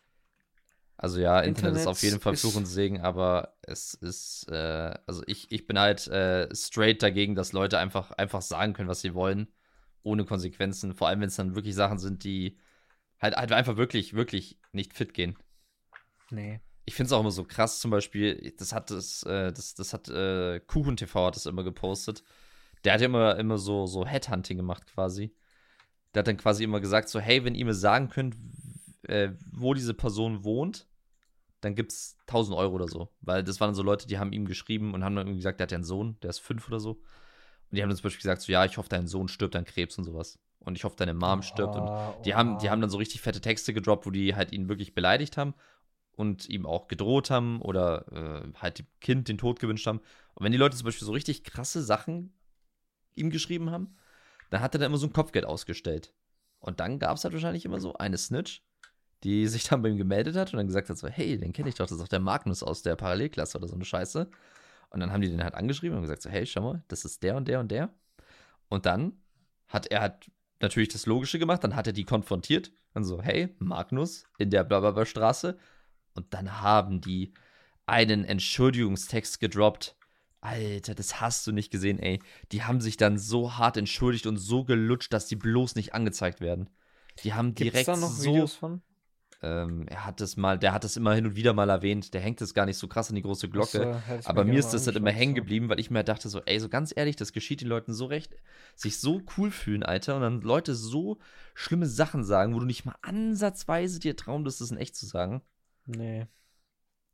Also ja, Internet, Internet ist auf jeden Fall ist- Fluch und Segen, aber es ist, äh, also ich, ich bin halt äh, straight dagegen, dass Leute einfach, einfach sagen können, was sie wollen, ohne Konsequenzen. Vor allem, wenn es dann wirklich Sachen sind, die halt, halt einfach wirklich, wirklich nicht fit gehen. Nee. Ich finde es auch immer so krass, zum Beispiel, das hat das, äh, das, das hat äh, Kuchen T V hat das immer gepostet. Der hat ja immer, immer so, so Headhunting gemacht quasi. Der hat dann quasi immer gesagt, so, hey, wenn ihr mir sagen könnt, w- äh, wo diese Person wohnt, dann gibt's tausend Euro oder so. Weil das waren so Leute, die haben ihm geschrieben und haben dann irgendwie gesagt, der hat ja einen Sohn, der ist fünf oder so. Und die haben dann zum Beispiel gesagt, so, ja, ich hoffe, dein Sohn stirbt an Krebs und sowas. Und ich hoffe, deine Mom stirbt. Und Ah, die haben, die oha. haben dann so richtig fette Texte gedroppt, wo die halt ihn wirklich beleidigt haben und ihm auch gedroht haben oder äh, halt dem Kind den Tod gewünscht haben. Und wenn die Leute zum Beispiel so richtig krasse Sachen ihm geschrieben haben, dann hat er dann immer so ein Kopfgeld ausgestellt. Und dann gab es halt wahrscheinlich immer so eine Snitch, die sich dann bei ihm gemeldet hat und dann gesagt hat so, hey, den kenne ich doch, das ist doch der Magnus aus der Parallelklasse oder so eine Scheiße. Und dann haben die den halt angeschrieben und gesagt so, hey, schau mal, das ist der und der und der. Und dann hat er halt natürlich das Logische gemacht, dann hat er die konfrontiert. Dann so, hey, Magnus in der blablabla Straße. Und dann haben die einen Entschuldigungstext gedroppt. Alter, das hast du nicht gesehen, ey. Die haben sich dann so hart entschuldigt und so gelutscht, dass die bloß nicht angezeigt werden. Die haben Gibt's direkt da noch so. Videos von? Ähm, er hat das mal, der hat das immer hin und wieder mal erwähnt. Der hängt das gar nicht so krass an die große Glocke. Das, äh, hätte ich Aber mir mir gerne ist mal das halt immer angeschaut, hängen so. geblieben, weil ich mir halt dachte so, ey, so ganz ehrlich, das geschieht den Leuten so recht, sich so cool fühlen, Alter, und dann Leute so schlimme Sachen sagen, wo du nicht mal ansatzweise dir trauen, das in echt zu sagen. Nee.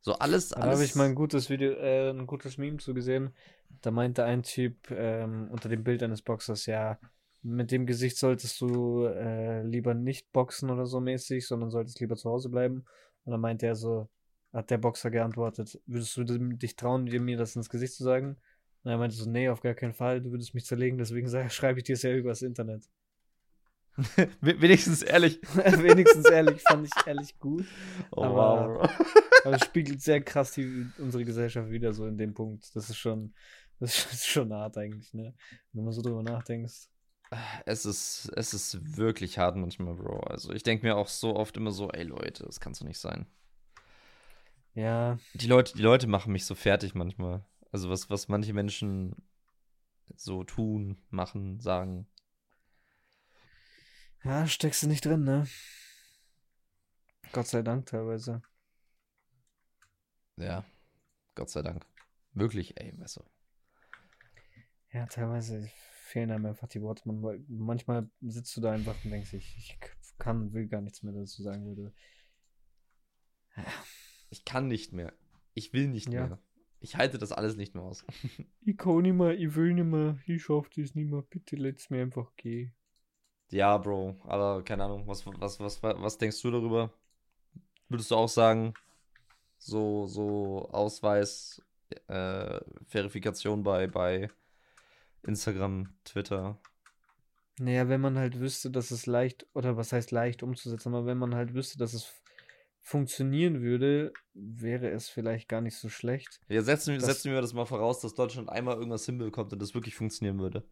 So alles, Da habe ich alles. mal ein gutes Video, äh, ein gutes Meme zu gesehen. Da meinte ein gutes Video, äh, ein gutes Meme zu gesehen. Da meinte ein Typ ähm, unter dem Bild eines Boxers, ja, mit dem Gesicht solltest du äh, lieber nicht boxen oder so mäßig, sondern solltest lieber zu Hause bleiben. Und dann meinte er so, hat der Boxer geantwortet, würdest du dem- dich trauen, dir mir das ins Gesicht zu sagen? Und er meinte so, nee, auf gar keinen Fall, du würdest mich zerlegen, deswegen sag- schreibe ich dir es ja übers Internet. Wenigstens ehrlich. Wenigstens ehrlich, fand ich ehrlich gut. Oh, Aber, wow. aber es spiegelt sehr krass die, unsere Gesellschaft wieder so in dem Punkt. Das ist schon, das ist schon hart eigentlich, ne? Wenn man so drüber nachdenkst. Es ist, es ist wirklich hart manchmal, Bro. Also ich denke mir auch so oft immer so, ey Leute, das kann so nicht sein. Ja, Die Leute, die Leute machen mich so fertig manchmal. Also was, was manche Menschen so tun, machen, sagen. ja, steckst du nicht drin, ne? Gott sei Dank teilweise. Ja, Gott sei Dank. Wirklich, ey, weißt du. Ja, teilweise fehlen einem einfach die Worte. Man, weil manchmal sitzt du da einfach und denkst, ich, ich kann und will gar nichts mehr dazu sagen, würde. Ich kann nicht mehr. Ich will nicht Ja. mehr. Ich halte das alles nicht mehr aus. Ich kann nicht mehr, ich will nicht mehr, ich schaff das nicht mehr, bitte lass mir einfach gehen. Ja, Bro, aber keine Ahnung, was, was, was, was, was denkst du darüber? Würdest du auch sagen, so, so Ausweis, äh, Verifikation bei, bei Instagram, Twitter? Naja, wenn man halt wüsste, dass es leicht, oder was heißt leicht umzusetzen, aber wenn man halt wüsste, dass es f- funktionieren würde, wäre es vielleicht gar nicht so schlecht. Ja, setzen, Das- setzen wir das mal voraus, dass Deutschland einmal irgendwas hinbekommt und das wirklich funktionieren würde.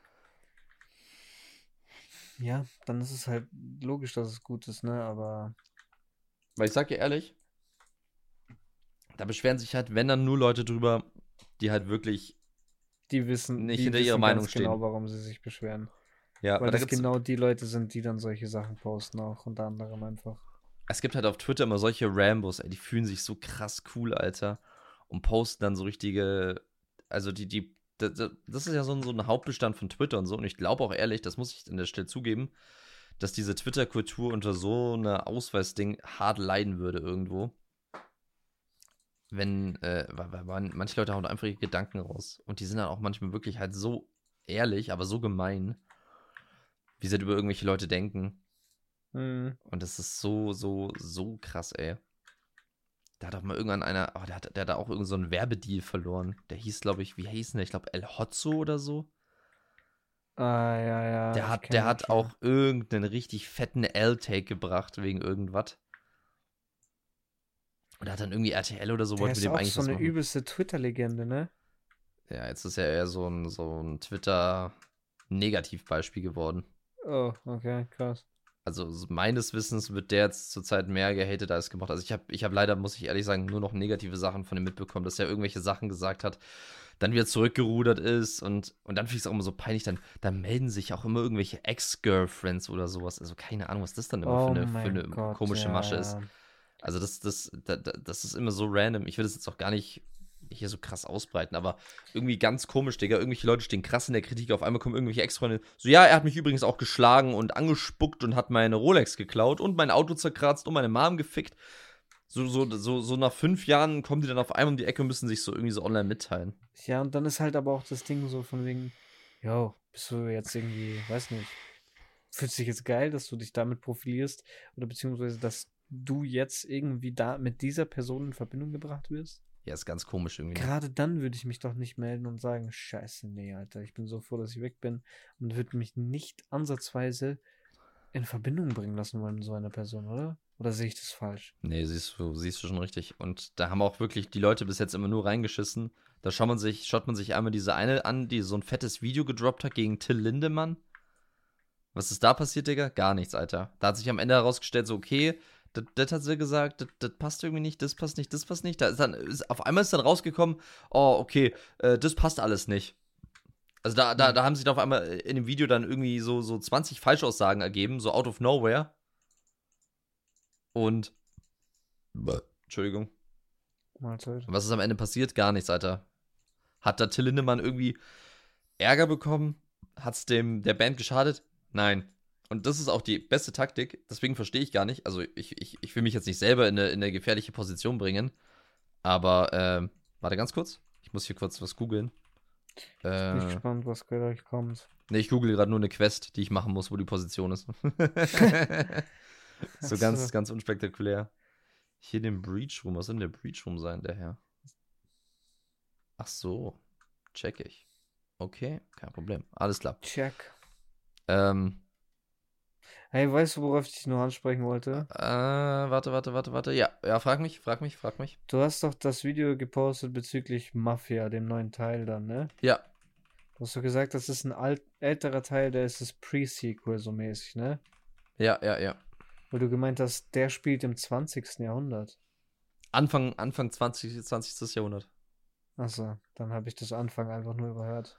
Ja, dann ist es halt logisch, dass es gut ist, ne? Aber Weil ich sag dir ehrlich, da beschweren sich halt, wenn dann nur Leute drüber, die halt wirklich, die wissen, Nicht die hinter wissen ihrer ganz Meinung genau, stehen. warum sie sich beschweren. ja, Weil weil da das gibt's, genau die Leute sind, die dann solche Sachen posten, auch unter anderem einfach. es gibt halt auf Twitter immer solche Rambos, ey, die fühlen sich so krass cool, Alter, und posten dann so richtige, also die, die, das, das ist ja so ein, so ein Hauptbestand von Twitter und so, und ich glaube auch ehrlich, das muss ich an der Stelle zugeben, dass diese Twitter-Kultur unter so einer Ausweisding hart leiden würde irgendwo. Wenn, äh, weil, weil man, manche Leute hauen einfach ihre Gedanken raus. Und die sind dann auch manchmal wirklich halt so ehrlich, aber so gemein, wie sie halt über irgendwelche Leute denken. Mhm. Und das ist so, so, so krass, ey. Da hat auch mal irgendwann einer, oh, der hat, der hat auch irgend so einen Werbedeal verloren. Der hieß, glaube ich, wie hieß denn der? Ich glaube, El Hotzo oder so. Ah, ja, ja. Der ich hat, kenn der den hat schon. auch irgendeinen richtig fetten L-Take gebracht wegen irgendwas. Und da hat dann irgendwie R T L oder so, Der wollte mit ist dem auch eigentlich so was eine machen. übelste Twitter-Legende, ne? Ja, jetzt ist er eher so ein, so ein Twitter-Negativbeispiel geworden. Oh, okay, krass. Also meines Wissens wird der jetzt zurzeit mehr gehatet als gemacht. Also ich habe ich hab leider, muss ich ehrlich sagen, nur noch negative Sachen von ihm mitbekommen, dass er irgendwelche Sachen gesagt hat, dann wieder zurückgerudert ist und, und dann finde ich es auch immer so peinlich, dann, dann melden sich auch immer irgendwelche Ex-Girlfriends oder sowas. Also keine Ahnung, was das dann immer Oh für eine, für mein eine Gott, komische ja, Masche ist. ja. Also das, das, das, das ist immer so random. Ich will das jetzt auch gar nicht hier so krass ausbreiten, aber irgendwie ganz komisch, Digga. Irgendwelche Leute stehen krass in der Kritik, auf einmal kommen irgendwelche Ex-Freunde. So, ja, er hat mich übrigens auch geschlagen und angespuckt und hat meine Rolex geklaut und mein Auto zerkratzt und meine Mom gefickt. So, so, so, so nach fünf Jahren kommen die dann auf einmal um die Ecke und müssen sich so irgendwie so online mitteilen. Ja, und dann ist halt aber auch das Ding so von wegen, yo, bist du jetzt irgendwie, weiß nicht, fühlst du dich jetzt geil, dass du dich damit profilierst oder beziehungsweise, dass du jetzt irgendwie da mit dieser Person in Verbindung gebracht wirst? Ja, ist ganz komisch irgendwie. Ne? Gerade dann würde ich mich doch nicht melden und sagen, scheiße, nee, Alter, ich bin so froh, dass ich weg bin und würde mich nicht ansatzweise in Verbindung bringen lassen wollen mit so einer Person, oder? Oder sehe ich das falsch? Nee, siehst du, siehst du schon richtig. Und da haben auch wirklich die Leute bis jetzt immer nur reingeschissen. Da schaut man sich, schaut man sich einmal diese eine an, die so ein fettes Video gedroppt hat gegen Till Lindemann. Was ist da passiert, Digga? Gar nichts, Alter. Da hat sich am Ende herausgestellt, so, okay, das, das hat sie gesagt, das, das passt irgendwie nicht, das passt nicht, das passt nicht. Da ist dann, ist, auf einmal ist dann rausgekommen, oh, okay, äh, das passt alles nicht. Also da, da, da haben sich da auf einmal in dem Video dann irgendwie so, so zwanzig Falschaussagen ergeben, so out of nowhere. Und, Entschuldigung. Mahlzeit. Was ist am Ende passiert? Gar nichts, Alter. Hat da Till Lindemann irgendwie Ärger bekommen? Hat's dem der Band geschadet? Nein. Und das ist auch die beste Taktik. Deswegen verstehe ich gar nicht. Also ich, ich, ich will mich jetzt nicht selber in eine, in eine gefährliche Position bringen. Aber, ähm, warte ganz kurz. Ich muss hier kurz was googeln. Bin Äh, gespannt, was gleich kommt. ne, ich google gerade nur eine Quest, die ich machen muss, wo die Position ist. So Achso. ganz, ganz unspektakulär. Hier den Breach Room. Was soll denn der Breach Room sein, der Herr? Ach so. Check ich. Okay, kein Problem. Alles klar. Check. Ähm, Hey, weißt du, worauf ich dich nur ansprechen wollte? äh, warte, warte, warte, warte. Ja, ja, frag mich, frag mich, frag mich. Du hast doch das Video gepostet bezüglich Mafia, dem neuen Teil dann, ne? Ja, Du hast doch gesagt, das ist ein alt, älterer Teil, der ist das Pre-Sequel so mäßig, ne? ja, ja, ja. Weil du gemeint hast, der spielt im zwanzigsten Jahrhundert. Anfang, Anfang zwanzig, zwanzigsten. Jahrhundert. Achso, dann habe ich das Anfang einfach nur überhört.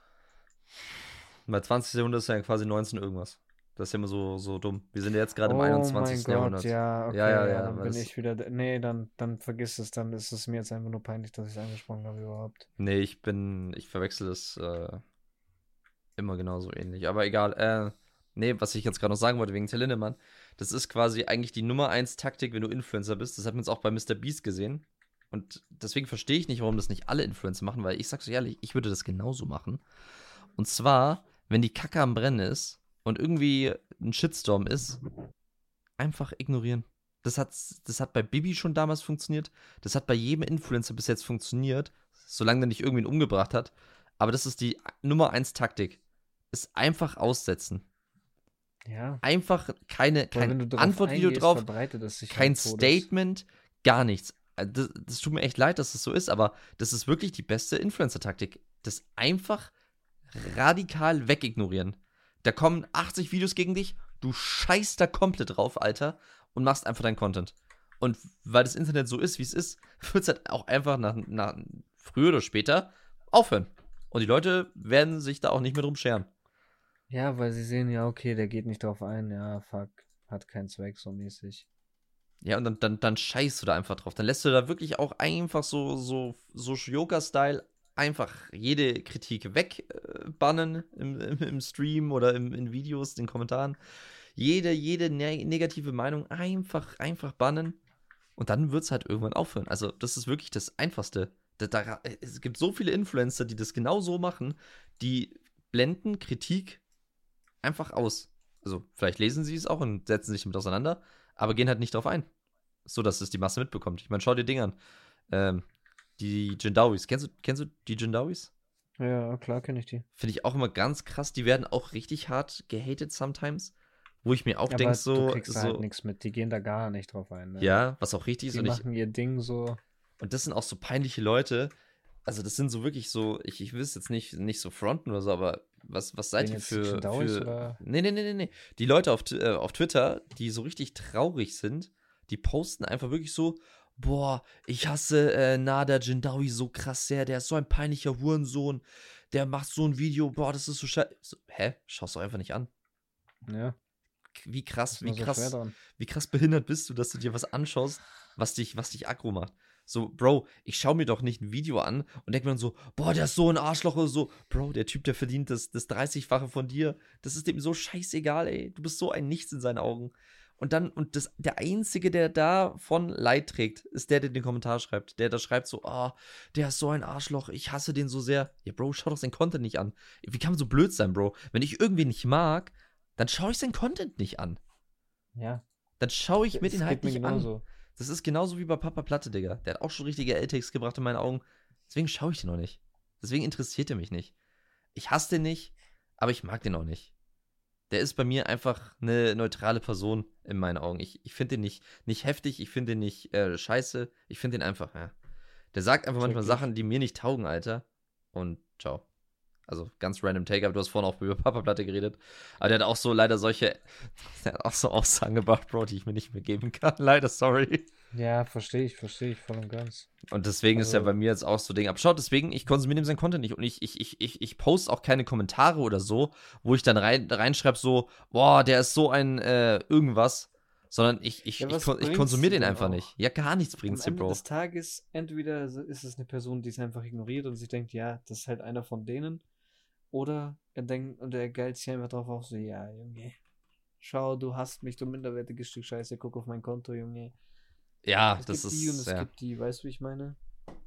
Weil zwanzigsten. Jahrhundert ist ja quasi neunzehn irgendwas. Das ist ja immer so, so dumm. Wir sind ja jetzt gerade im Oh mein einundzwanzigsten. Gott, Jahrhundert. ja, okay, Ja, ja, ja, ja. dann weil bin das, ich wieder. Nee, dann, dann vergiss es, dann ist es mir jetzt einfach nur peinlich, dass ich es angesprochen habe überhaupt. nee, ich bin, ich verwechsel das äh, immer genauso ähnlich. Aber egal. Äh, nee, was ich jetzt gerade noch sagen wollte wegen Till Lindemann, das ist quasi eigentlich die Nummer eins Taktik, wenn du Influencer bist. Das hat man jetzt auch bei Mister Beast gesehen. Und deswegen verstehe ich nicht, warum das nicht alle Influencer machen, weil ich sag's so ehrlich, ich würde das genauso machen. Und zwar, wenn die Kacke am Brennen ist und irgendwie ein Shitstorm ist, einfach ignorieren. Das hat, das hat bei Bibi schon damals funktioniert. Das hat bei jedem Influencer bis jetzt funktioniert, solange der nicht irgendwen umgebracht hat. Aber das ist die Nummer eins Taktik. Ist einfach aussetzen. Ja, Einfach keine, weil wenn kein du darauf Antwortvideo eingehst, drauf, verbreitet es sich kein halt Todes. Statement, gar nichts. Äh, Das, das tut mir echt leid, dass das so ist, aber das ist wirklich die beste Influencer-Taktik. Das einfach radikal wegignorieren. Da kommen achtzig Videos gegen dich, du scheißt da komplett drauf, Alter, und machst einfach deinen Content. Und weil das Internet so ist, wie es ist, wird es halt auch einfach nach, nach früher oder später aufhören. Und die Leute werden sich da auch nicht mehr drum scheren. Ja, weil sie sehen, ja, okay, der geht nicht drauf ein, ja, fuck, hat keinen Zweck so mäßig. Ja, und dann, dann, dann scheißt du da einfach drauf. Dann lässt du da wirklich auch einfach so, so, so Joker-Style einfach jede Kritik wegbannen äh, im, im, im Stream oder im, in Videos, in den Kommentaren. Jede, jede ne negative Meinung einfach, einfach bannen. Und dann wird es halt irgendwann aufhören. Also, das ist wirklich das Einfachste. Da, da, es gibt so viele Influencer, die das genau so machen, die blenden Kritik einfach aus. Also, vielleicht lesen sie es auch und setzen sich damit auseinander, aber gehen halt nicht drauf ein. So, dass es die Masse mitbekommt. Ich meine, schau dir Dinge an. Ähm, die Jindawis. Kennst du, kennst du die Jindawis? Ja, klar kenne ich die. Finde ich auch immer ganz krass. Die werden auch richtig hart gehatet sometimes. Wo ich mir auch Aber denke, du so. kriegst da so halt nichts mit, die gehen da gar nicht drauf ein, ne? ja, was auch richtig ist. Die Und, ich, machen ihr Ding so. und das sind auch so peinliche Leute. Also, das sind so wirklich so. Ich, ich will es jetzt nicht, nicht so fronten oder so, aber was, was seid Wen ihr jetzt, die für. Jindawis für oder? nee, nee, nee, nee, nee. Die Leute auf, T- äh, auf Twitter, die so richtig traurig sind, die posten einfach wirklich so: Boah, ich hasse äh, Nader Jindawi so krass sehr, der ist so ein peinlicher Hurensohn, der macht so ein Video, boah, das ist so scheiße. So, hä? Schaust du einfach nicht an. Ja, Wie was krass, ist wie nur so schwer krass, dran? wie krass behindert bist du, dass du dir was anschaust, was dich, was dich aggro macht. So, Bro, ich schau mir doch nicht ein Video an und denk mir dann so, boah, der ist so ein Arschloch oder so. Bro, der Typ, der verdient das, das dreißigfache von dir. Das ist dem so scheißegal, ey. Du bist so ein Nichts in seinen Augen. Und dann, und das, der Einzige, der davon Leid trägt, ist der, der den Kommentar schreibt. Der da schreibt so, ah, der ist so ein Arschloch, ich hasse den so sehr. Ja, Bro, schau doch seinen Content nicht an. Wie kann man so blöd sein, Bro? Wenn ich irgendwie nicht mag, dann schaue ich seinen Content nicht an. Ja, Dann schaue ich mir es den halt geht mir nicht an. genauso. Das ist genauso wie bei Papa Platte, Digga. Der hat auch schon richtige L-Takes gebracht in meinen Augen. Deswegen schaue ich den noch nicht. Deswegen interessiert er mich nicht. Ich hasse den nicht, aber ich mag den auch nicht. Der ist bei mir einfach eine neutrale Person in meinen Augen. Ich, ich finde den nicht, nicht heftig, ich finde den nicht äh, scheiße. Ich finde den einfach, ja. Der sagt einfach manchmal Schrecklich. Sachen, die mir nicht taugen, Alter. Und ciao. Also ganz random Take, aber du hast vorhin auch über Papa Platte geredet. Aber der hat auch so leider solche, der hat auch so Aussagen gebracht, Bro, die ich mir nicht mehr geben kann. Leider, sorry. Ja, verstehe ich, verstehe ich voll und ganz. Und deswegen ist ja Also- bei mir jetzt auch so Ding. Aber schaut, deswegen, ich konsumiere dem sein Content nicht. Und ich, ich, ich, ich, ich poste auch keine Kommentare oder so, wo ich dann rein, reinschreibe so, boah, der ist so ein äh, irgendwas. Sondern ich, ich, Ja, ich, was kon- ich bringt's konsumiere dir den denn einfach auch? nicht. Ja, gar nichts Am bringt's dir, Ende Bro. des Tages, entweder ist es eine Person, die es einfach ignoriert und sich denkt, ja, das ist halt einer von denen. Oder er denkt und er geilt sich einfach drauf auf, so, ja, Junge, schau, du hasst mich, du minderwertiges Stück Scheiße, guck auf mein Konto, Junge. Ja, Es das gibt die und ist, es ja. gibt die, weißt du, wie ich meine?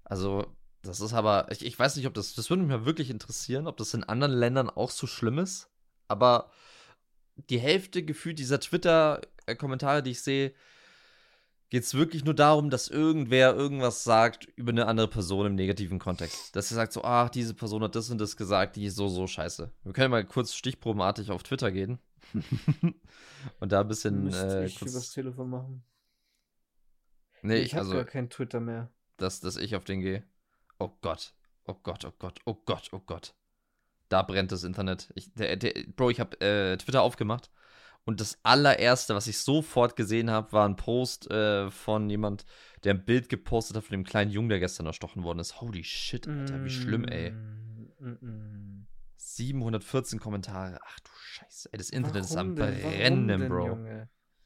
Also, das ist aber, ich, ich weiß nicht, ob das, das würde mich mal wirklich interessieren, ob das in anderen Ländern auch so schlimm ist. Aber die Hälfte gefühlt dieser Twitter-Kommentare, die ich sehe, geht es wirklich nur darum, dass irgendwer irgendwas sagt über eine andere Person im negativen Kontext. Dass er sagt so, ach, diese Person hat das und das gesagt, die ist so, so scheiße. Wir können mal kurz stichprobenartig auf Twitter gehen. Und da ein bisschen Müsste äh, ich kurz... übers Telefon machen. Nee, ich habe also, gar kein Twitter mehr. dass, dass ich auf den gehe. Oh Gott. Oh Gott, oh Gott, oh Gott, oh Gott. Da brennt das Internet. Ich, der, der, Bro, ich habe äh, Twitter aufgemacht. Und das allererste, was ich sofort gesehen habe, war ein Post äh, von jemand, der ein Bild gepostet hat von dem kleinen Jungen, der gestern erstochen worden ist. Holy shit, Alter, wie schlimm, ey. Mm-mm. siebenhundertvierzehn Kommentare. Ach du Scheiße, ey, das Internet ist am Warum denn? Brennen, Warum denn, Bro. Junge?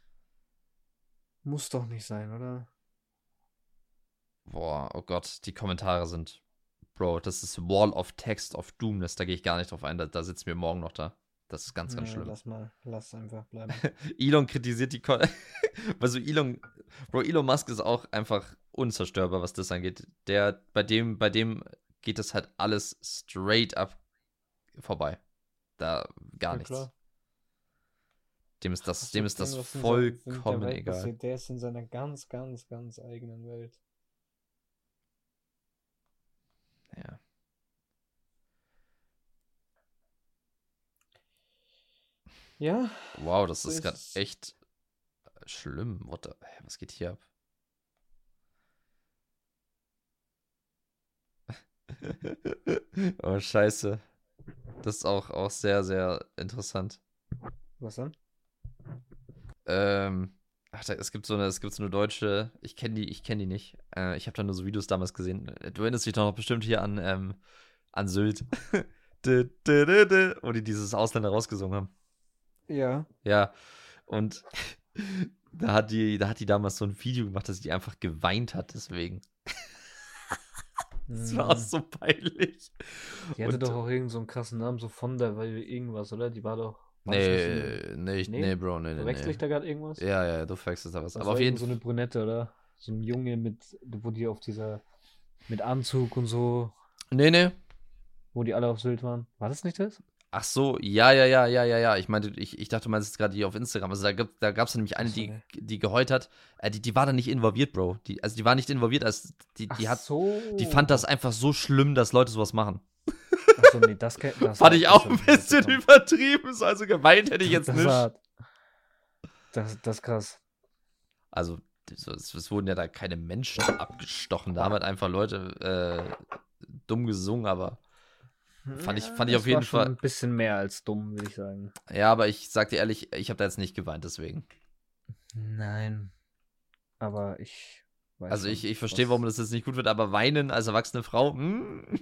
Muss doch nicht sein, oder? Boah, oh Gott, die Kommentare sind, Bro, das ist Wall of Text of Doom, das, da gehe ich gar nicht drauf ein, da, da sitzen wir morgen noch da. Das ist ganz, ganz Nee, schlimm. lass mal, lass einfach bleiben. Elon kritisiert die Kon Also Elon, Bro, Elon Musk ist auch einfach unzerstörbar, was das angeht. Der, bei dem, bei dem geht das halt alles straight up vorbei. Da gar Ja, nichts. klar. Dem ist das, Was dem wird ist das denn, was in vollkommen seiner- in der Welt egal. passiert? Der ist in seiner ganz, ganz, ganz eigenen Welt. Ja. Ja, Wow, das so ist ist gerade es. echt schlimm. What the, hä, was geht hier ab? Oh, scheiße. Das ist auch, auch sehr, sehr interessant. Was dann? Ähm, ach, da, es gibt so eine, es gibt so eine deutsche, ich kenne die, ich kenne die nicht. Äh, ich habe da nur so Videos damals gesehen. Du erinnerst dich doch noch bestimmt hier an, ähm, an Sylt. Dü, dü, dü, dü, wo die dieses Ausländer rausgesungen haben. Ja. Ja, und da hat die, da hat die damals so ein Video gemacht, dass die einfach geweint hat deswegen. Das war Hm. so peinlich. Die hatte Und- doch auch irgend so einen krassen Namen, so von der, weil irgendwas, oder? Die war doch. War das nicht so eine- Nee, nee, ich- Nee? nee, Bro, nee, nee, Verwechsel ich nee. da gerade irgendwas? Ja, ja, du verwechselst da was. Das Aber war auf jeden irgend so Fall. eine Brünette, oder? So ein Junge mit, wo die auf dieser, mit Anzug und so, Nee, nee. wo die alle auf Sylt waren. War das nicht das? Ach so, ja, ja, ja, ja, ja, ja. Ich meinte, ich, ich dachte, du meinst jetzt gerade die auf Instagram. Also da, gab- da gab es nämlich eine, Ach so, die, nee. die geheult hat. Äh, die, die war da nicht involviert, Bro. Die, also die war nicht involviert, als die, die Ach hat, so. die fand das einfach so schlimm, dass Leute sowas machen. Achso, nee, das, ke- das Fand hat- ich das auch hab ein ich nicht bisschen mitbekommen. übertrieben. So, also geweint hätte ich jetzt Das nicht. hat- Das, das ist krass. Also, es, es wurden ja da keine Menschen abgestochen. Da haben halt einfach Leute äh, dumm gesungen, aber Fand ich- fand ich das auf jeden war schon Fall- ein bisschen mehr als dumm, würde ich sagen. ja, aber ich sag dir ehrlich, ich habe da jetzt nicht geweint, deswegen. Nein. Aber ich weiß Also schon, ich, ich verstehe, was- warum das jetzt nicht gut wird, aber weinen als erwachsene Frau, hm.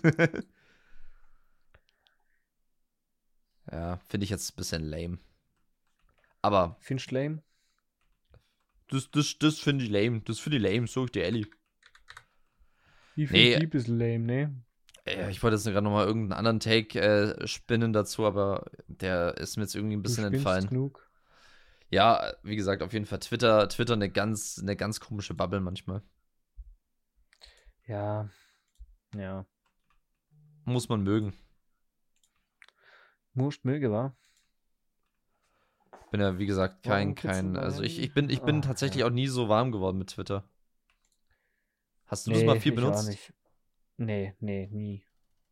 Ja, finde ich jetzt ein bisschen lame. Aber Findest du lame? das, das, das finde ich lame. Das finde ich lame, sag ich dir ehrlich. Ich Nee. finde die ein bisschen lame, ne? Ja, ich wollte jetzt gerade nochmal irgendeinen anderen Take äh, spinnen dazu, aber der ist mir jetzt irgendwie ein bisschen du spinnst entfallen. genug. Ja, wie gesagt, auf jeden Fall Twitter, Twitter eine ganz, eine ganz komische Bubble manchmal. Ja. Ja. Muss man mögen. Wurst möge, war. Bin ja, wie gesagt, kein, Warum kein, kitzeln also ich, deine- ich bin, ich bin Ah, tatsächlich ja. auch nie so warm geworden mit Twitter. Hast du das Nee, mal viel ich auch benutzt? nicht. Nee, nee, nie.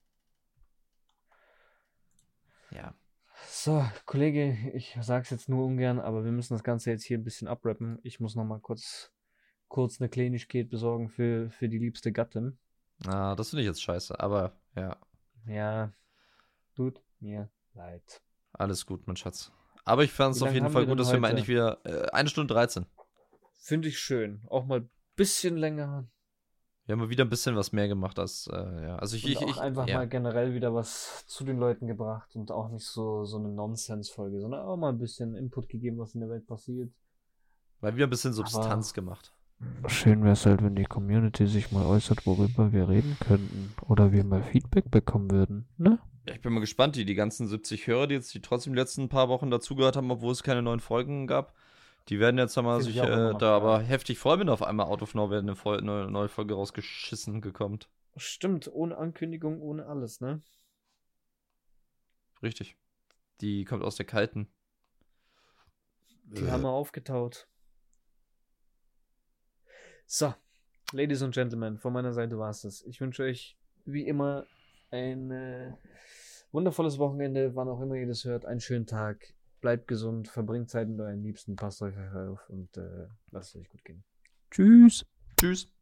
Ja. So, Kollege, ich sag's jetzt nur ungern, aber wir müssen das Ganze jetzt hier ein bisschen abrappen. Ich muss noch mal kurz, kurz eine Kleinigkeit besorgen für, für die liebste Gattin. Ah, das finde ich jetzt scheiße, aber ja, Ja, tut mir leid. alles gut, mein Schatz. Aber ich fand es Wie auf lang jeden haben Fall wir gut, denn dass wir mal heute? endlich wieder äh, eine Stunde dreizehn. Finde ich schön. Auch mal ein bisschen länger. Wir haben mal wieder ein bisschen was mehr gemacht als, äh, ja. Also ich, Und ich, auch ich einfach ja. mal generell wieder was zu den Leuten gebracht und auch nicht so, so eine Nonsens-Folge, sondern auch mal ein bisschen Input gegeben, was in der Welt passiert. Mal wieder ein bisschen Substanz Aber- gemacht. Schön wäre es halt, wenn die Community sich mal äußert, worüber wir reden könnten. Oder wir mal Feedback bekommen würden, ne? Ja, ich bin mal gespannt, die, die ganzen siebzig Hörer, die jetzt die trotzdem die letzten paar Wochen dazugehört haben, obwohl es keine neuen Folgen gab, die werden jetzt einmal Finde sich ich auch immer äh, noch da geil. aber heftig freuen, wenn auf einmal Out of Nowhere eine Fol neue, neue Folge rausgeschissen gekommen. Stimmt, ohne Ankündigung, ohne alles, ne? Richtig. Die kommt aus der Kalten. Die haben wir aufgetaut. So, Ladies und Gentlemen, von meiner Seite war es das. Ich wünsche euch wie immer ein äh, wundervolles Wochenende, wann auch immer ihr das hört, einen schönen Tag. Bleibt gesund, verbringt Zeit mit euren Liebsten, passt euch auf und äh, lasst es euch gut gehen. Tschüss. Tschüss.